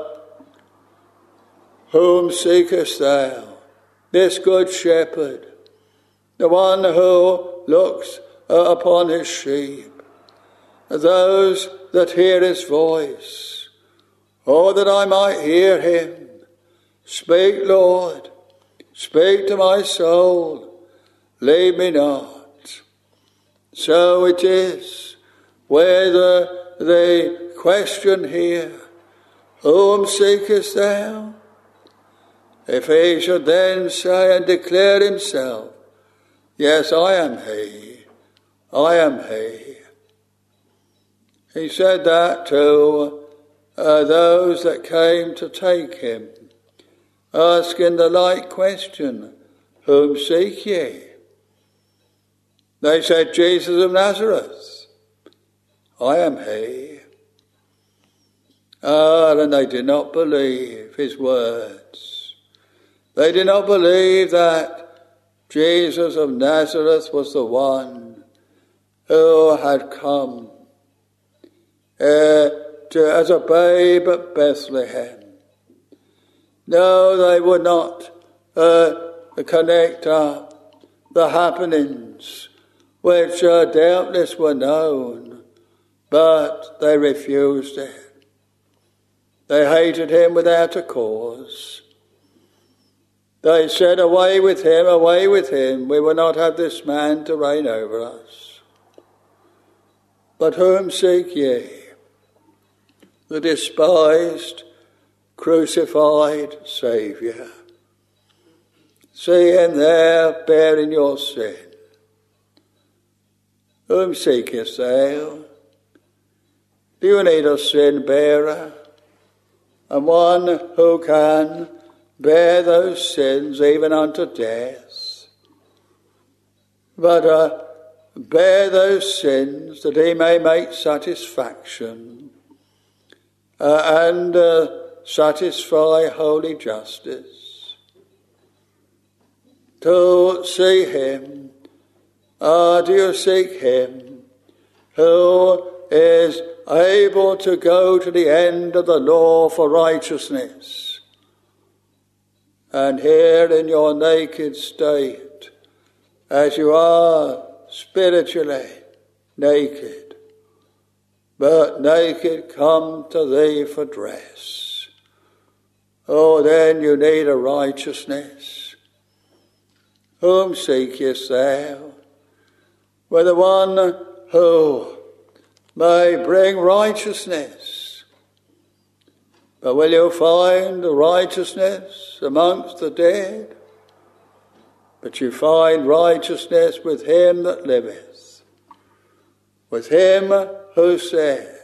Speaker 2: whom seekest thou? This good shepherd, the one who looks uh, upon his sheep, those that hear his voice. Oh, that I might hear him. Speak, Lord, speak to my soul, leave me not. So it is with the, the question here, whom seekest thou? If he should then say and declare himself, yes, I am he, I am he. He said that to uh, those that came to take him, asking the like question, whom seek ye? They said, Jesus of Nazareth. I am he. Ah, and they did not believe his words. They did not believe that Jesus of Nazareth was the one who had come uh, to, as a babe at Bethlehem. No, they would not uh, connect up the happenings which uh, doubtless were known, but they refused it. They hated him without a cause. They said, away with him, away with him. We will not have this man to reign over us. But whom seek ye? The despised, crucified Saviour. See him there bearing your sin. Whom seekest thou? Do you need a sin bearer? And one who can bear those sins even unto death? But uh, bear those sins that he may make satisfaction uh, and uh, satisfy holy justice. To see him, ah, do you seek him who is able to go to the end of the law for righteousness, and here in your naked state as you are spiritually naked, but naked come to thee for dress. Oh, then you need a righteousness. Whom seekest thou? With the one who may bring righteousness. But will you find righteousness amongst the dead? But you find righteousness with him that liveth, with him who said,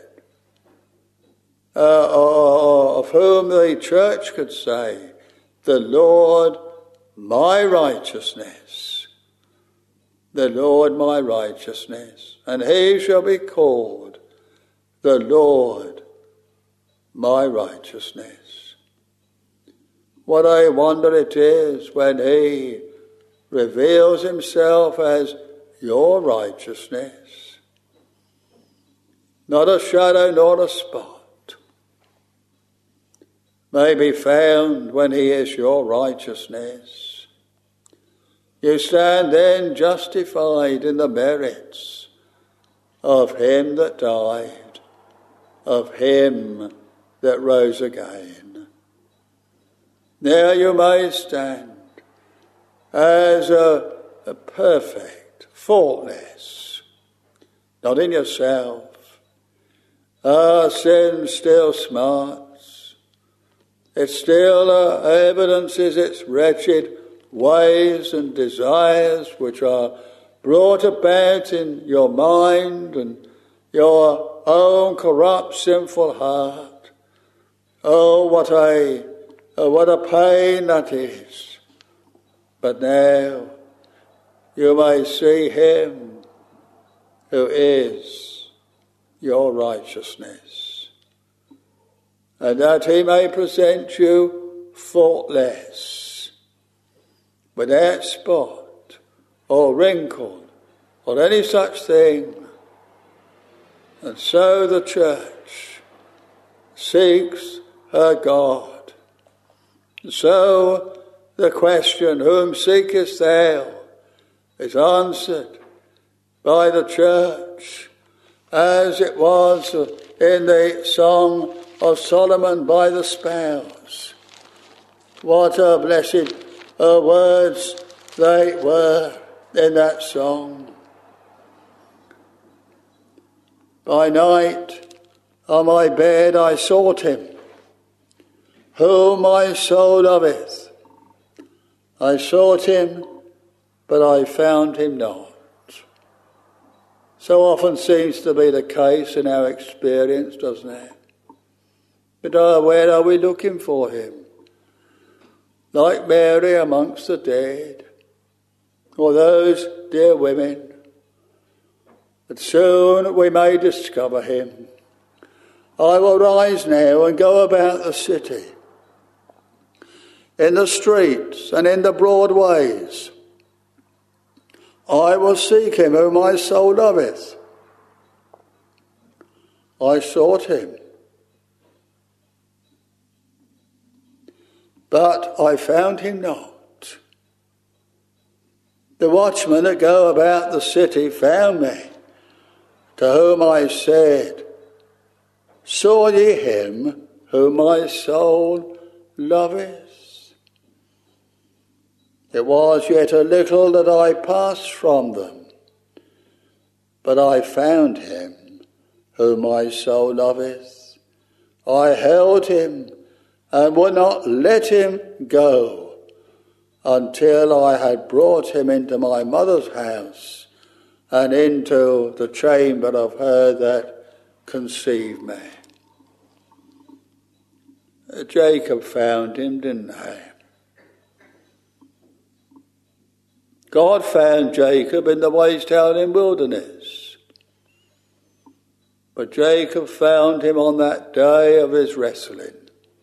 Speaker 2: uh, of whom the church could say, the Lord my righteousness, the Lord my righteousness, and he shall be called the Lord my righteousness. What a wonder it is when he reveals himself as your righteousness. Not a shadow nor a spot may be found when he is your righteousness. You stand then justified in the merits of him that died, of him that rose again. There you may stand as a, a perfect, faultless, not in yourself. Ah, sin still smarts. It still uh, evidences its wretched ways and desires which are brought about in your mind and your own corrupt, sinful heart. Oh, what a, oh, what a pain that is. But now you may see him who is your righteousness, and that he may present you faultless, without spot or wrinkle or any such thing. And so the church seeks her God. So the question, whom seekest thou, is answered by the church, as it was in the Song of Solomon by the spouse. What a blessed uh, words they were in that song. By night on my bed I sought him, whom my soul loveth. I sought him, but I found him not. So often seems to be the case in our experience, doesn't it? But uh, where are we looking for him? Like Mary amongst the dead, or those dear women, that soon we may discover him. I will rise now and go about the city, in the streets and in the broad ways. I will seek him whom my soul loveth. I sought him, but I found him not. The watchmen that go about the city found me, to whom I said, saw ye him whom my soul loveth? It was yet a little that I passed from them, but I found him whom my soul loveth. I held him and would not let him go until I had brought him into my mother's house and into the chamber of her that conceived me. Jacob found him, didn't he? God found Jacob in the waste town in wilderness. But Jacob found him on that day of his wrestling.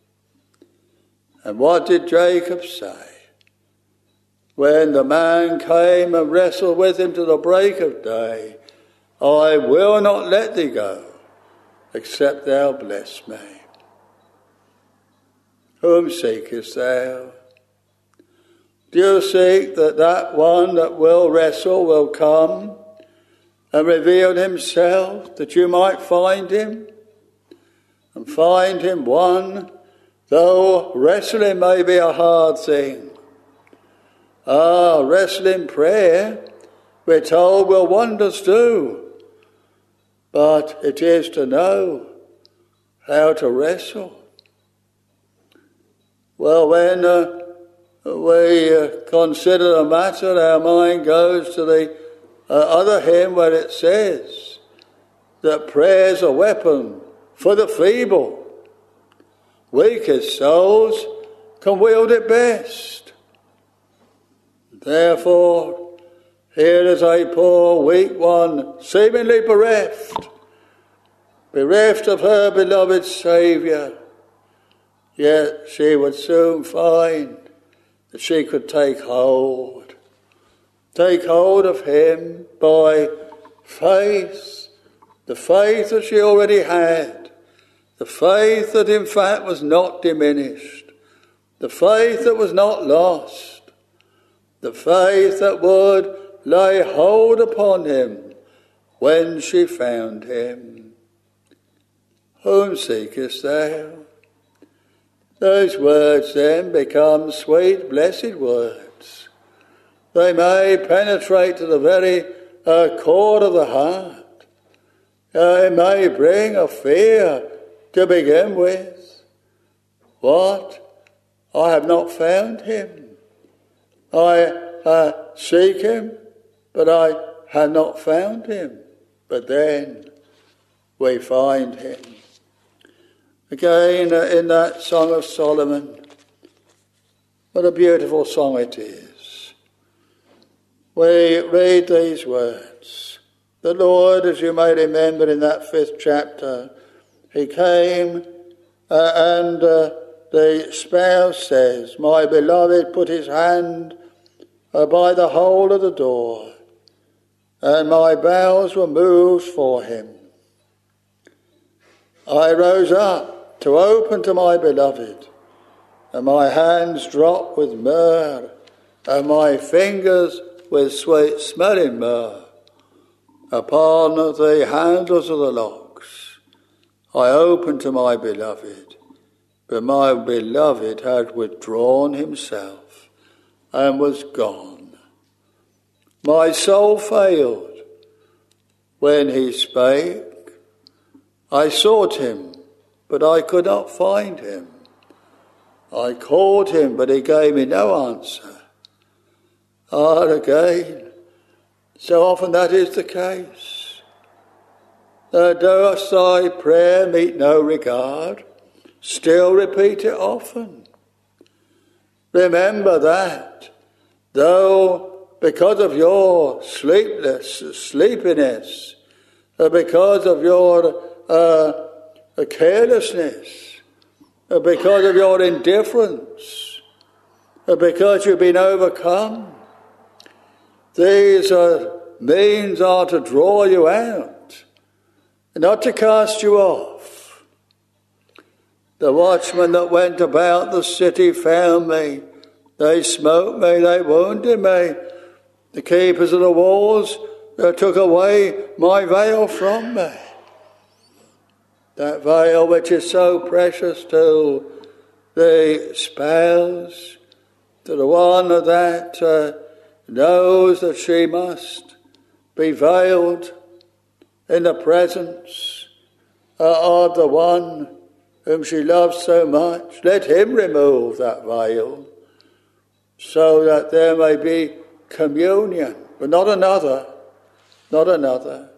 Speaker 2: And what did Jacob say? When the man came and wrestled with him to the break of day, I will not let thee go, except thou bless me. Whom seekest thou? Do you seek that that one that will wrestle will come and reveal himself, that you might find him? And find him one, though wrestling may be a hard thing. Ah, wrestling prayer, we're told, will wonders do. But it is to know how to wrestle. Well, when uh, we uh, consider the matter, our mind goes to the uh, other hymn where it says that prayer's a weapon for the feeble. Weakest souls can wield it best. Therefore, here is a poor, weak one, seemingly bereft, bereft of her beloved Saviour, yet she would soon find that she could take hold, take hold of him by faith, the faith that she already had, the faith that in fact was not diminished, the faith that was not lost, the faith that would lay hold upon him when she found him. Whom seekest thou? Those words then become sweet, blessed words. They may penetrate to the very uh, core of the heart. They may bring a fear to begin with. What? I have not found him. I uh, seek him, but I have not found him. But then we find him. Again, uh, in that Song of Solomon, what a beautiful song it is. We read these words. The Lord, as you may remember in that fifth chapter, he came uh, and uh, the spouse says, my beloved put his hand uh, by the hole of the door, and my bowels were moved for him. I rose up to open to my beloved, and my hands dropped with myrrh, and my fingers with sweet smelling myrrh. Upon the handles of the locks I opened to my beloved, but my beloved had withdrawn himself and was gone. My soul failed when he spake. I sought him, but I could not find him. I called him, but he gave me no answer. Ah, again, so often that is the case. Thou dost thy prayer meet no regard, still repeat it often. Remember that, though because of your sleepless sleepiness, or because of your uh, carelessness, or because of your indifference, or because you've been overcome, these are, means are to draw you out, not to cast you off. The watchmen that went about the city found me. They smote me, they wounded me. The keepers of the walls uh, took away my veil from me. That veil which is so precious to the spouse, to the one that uh, knows that she must be veiled in the presence uh, of the one whom she loves so much. Let him remove that veil so that there may be communion, but not another, not another.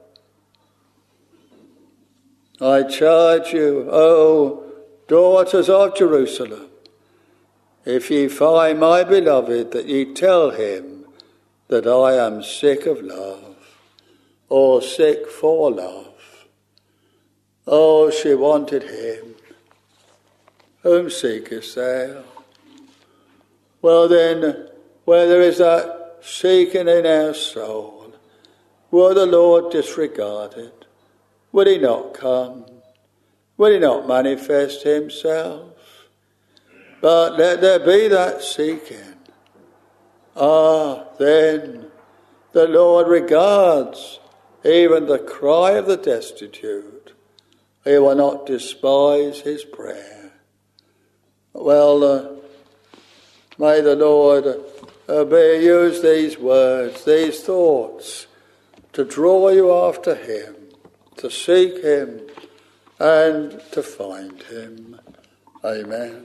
Speaker 2: I charge you, O daughters of Jerusalem, if ye find my beloved, that ye tell him that I am sick of love, or sick for love. Oh, she wanted him. Whom seekest thou? Well then, where there is that seeking in our soul, will the Lord disregard it? Will he not come? Will he not manifest himself? But let there be that seeking. Ah, then the Lord regards even the cry of the destitute. He will not despise his prayer. Well, uh, may the Lord uh, be, use these words, these thoughts, to draw you after him, to seek him, and to find him. Amen.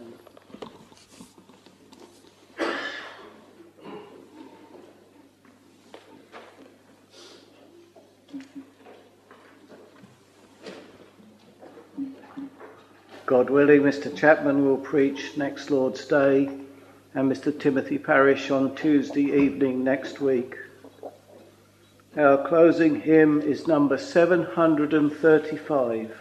Speaker 1: God willing, Mister Chapman will preach next Lord's Day and Mister Timothy Parish on Tuesday evening next week. Our closing hymn is number seven hundred thirty-five.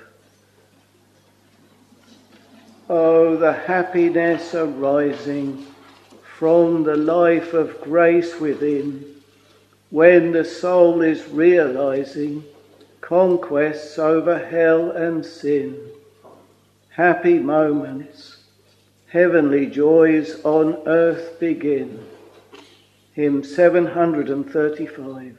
Speaker 1: Oh, the happiness arising from the life of grace within, when the soul is realizing conquests over hell and sin. Happy moments, heavenly joys on earth begin. Hymn seven hundred thirty-five.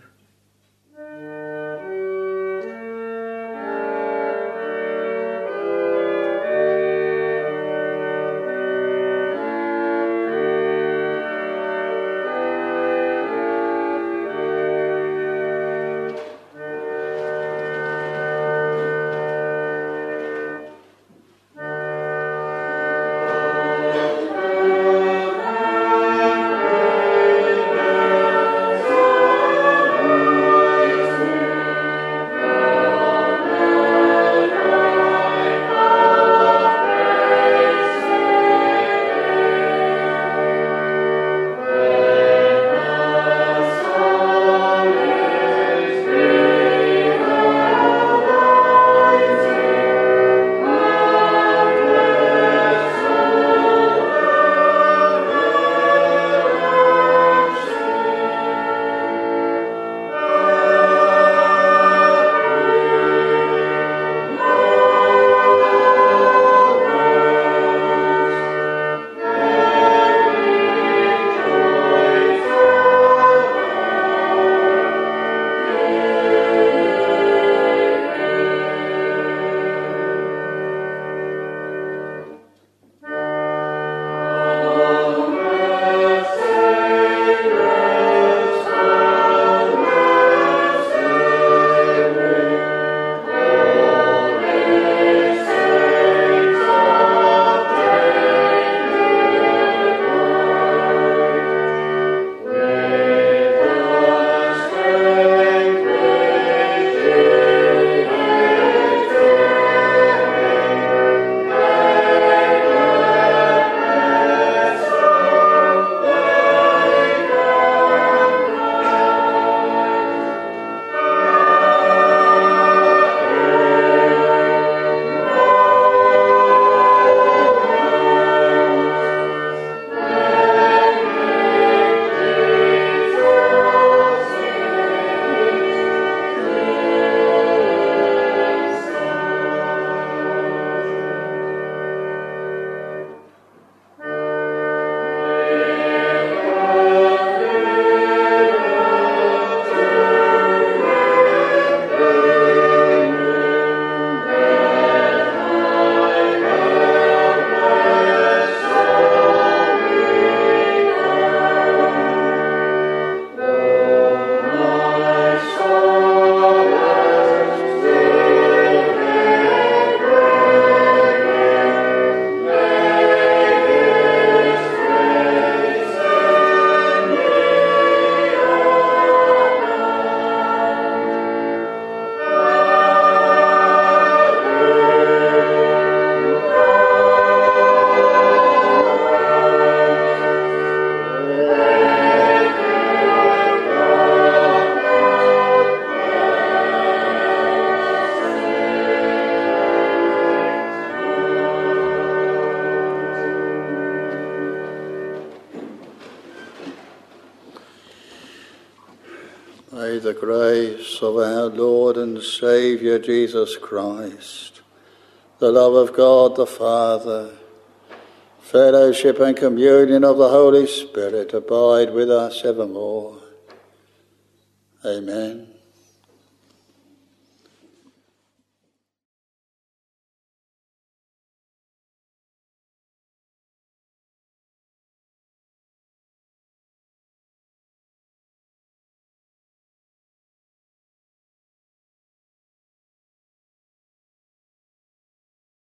Speaker 2: May the grace of our Lord and Saviour Jesus Christ, the love of God the Father, fellowship and communion of the Holy Spirit abide with us evermore. Amen.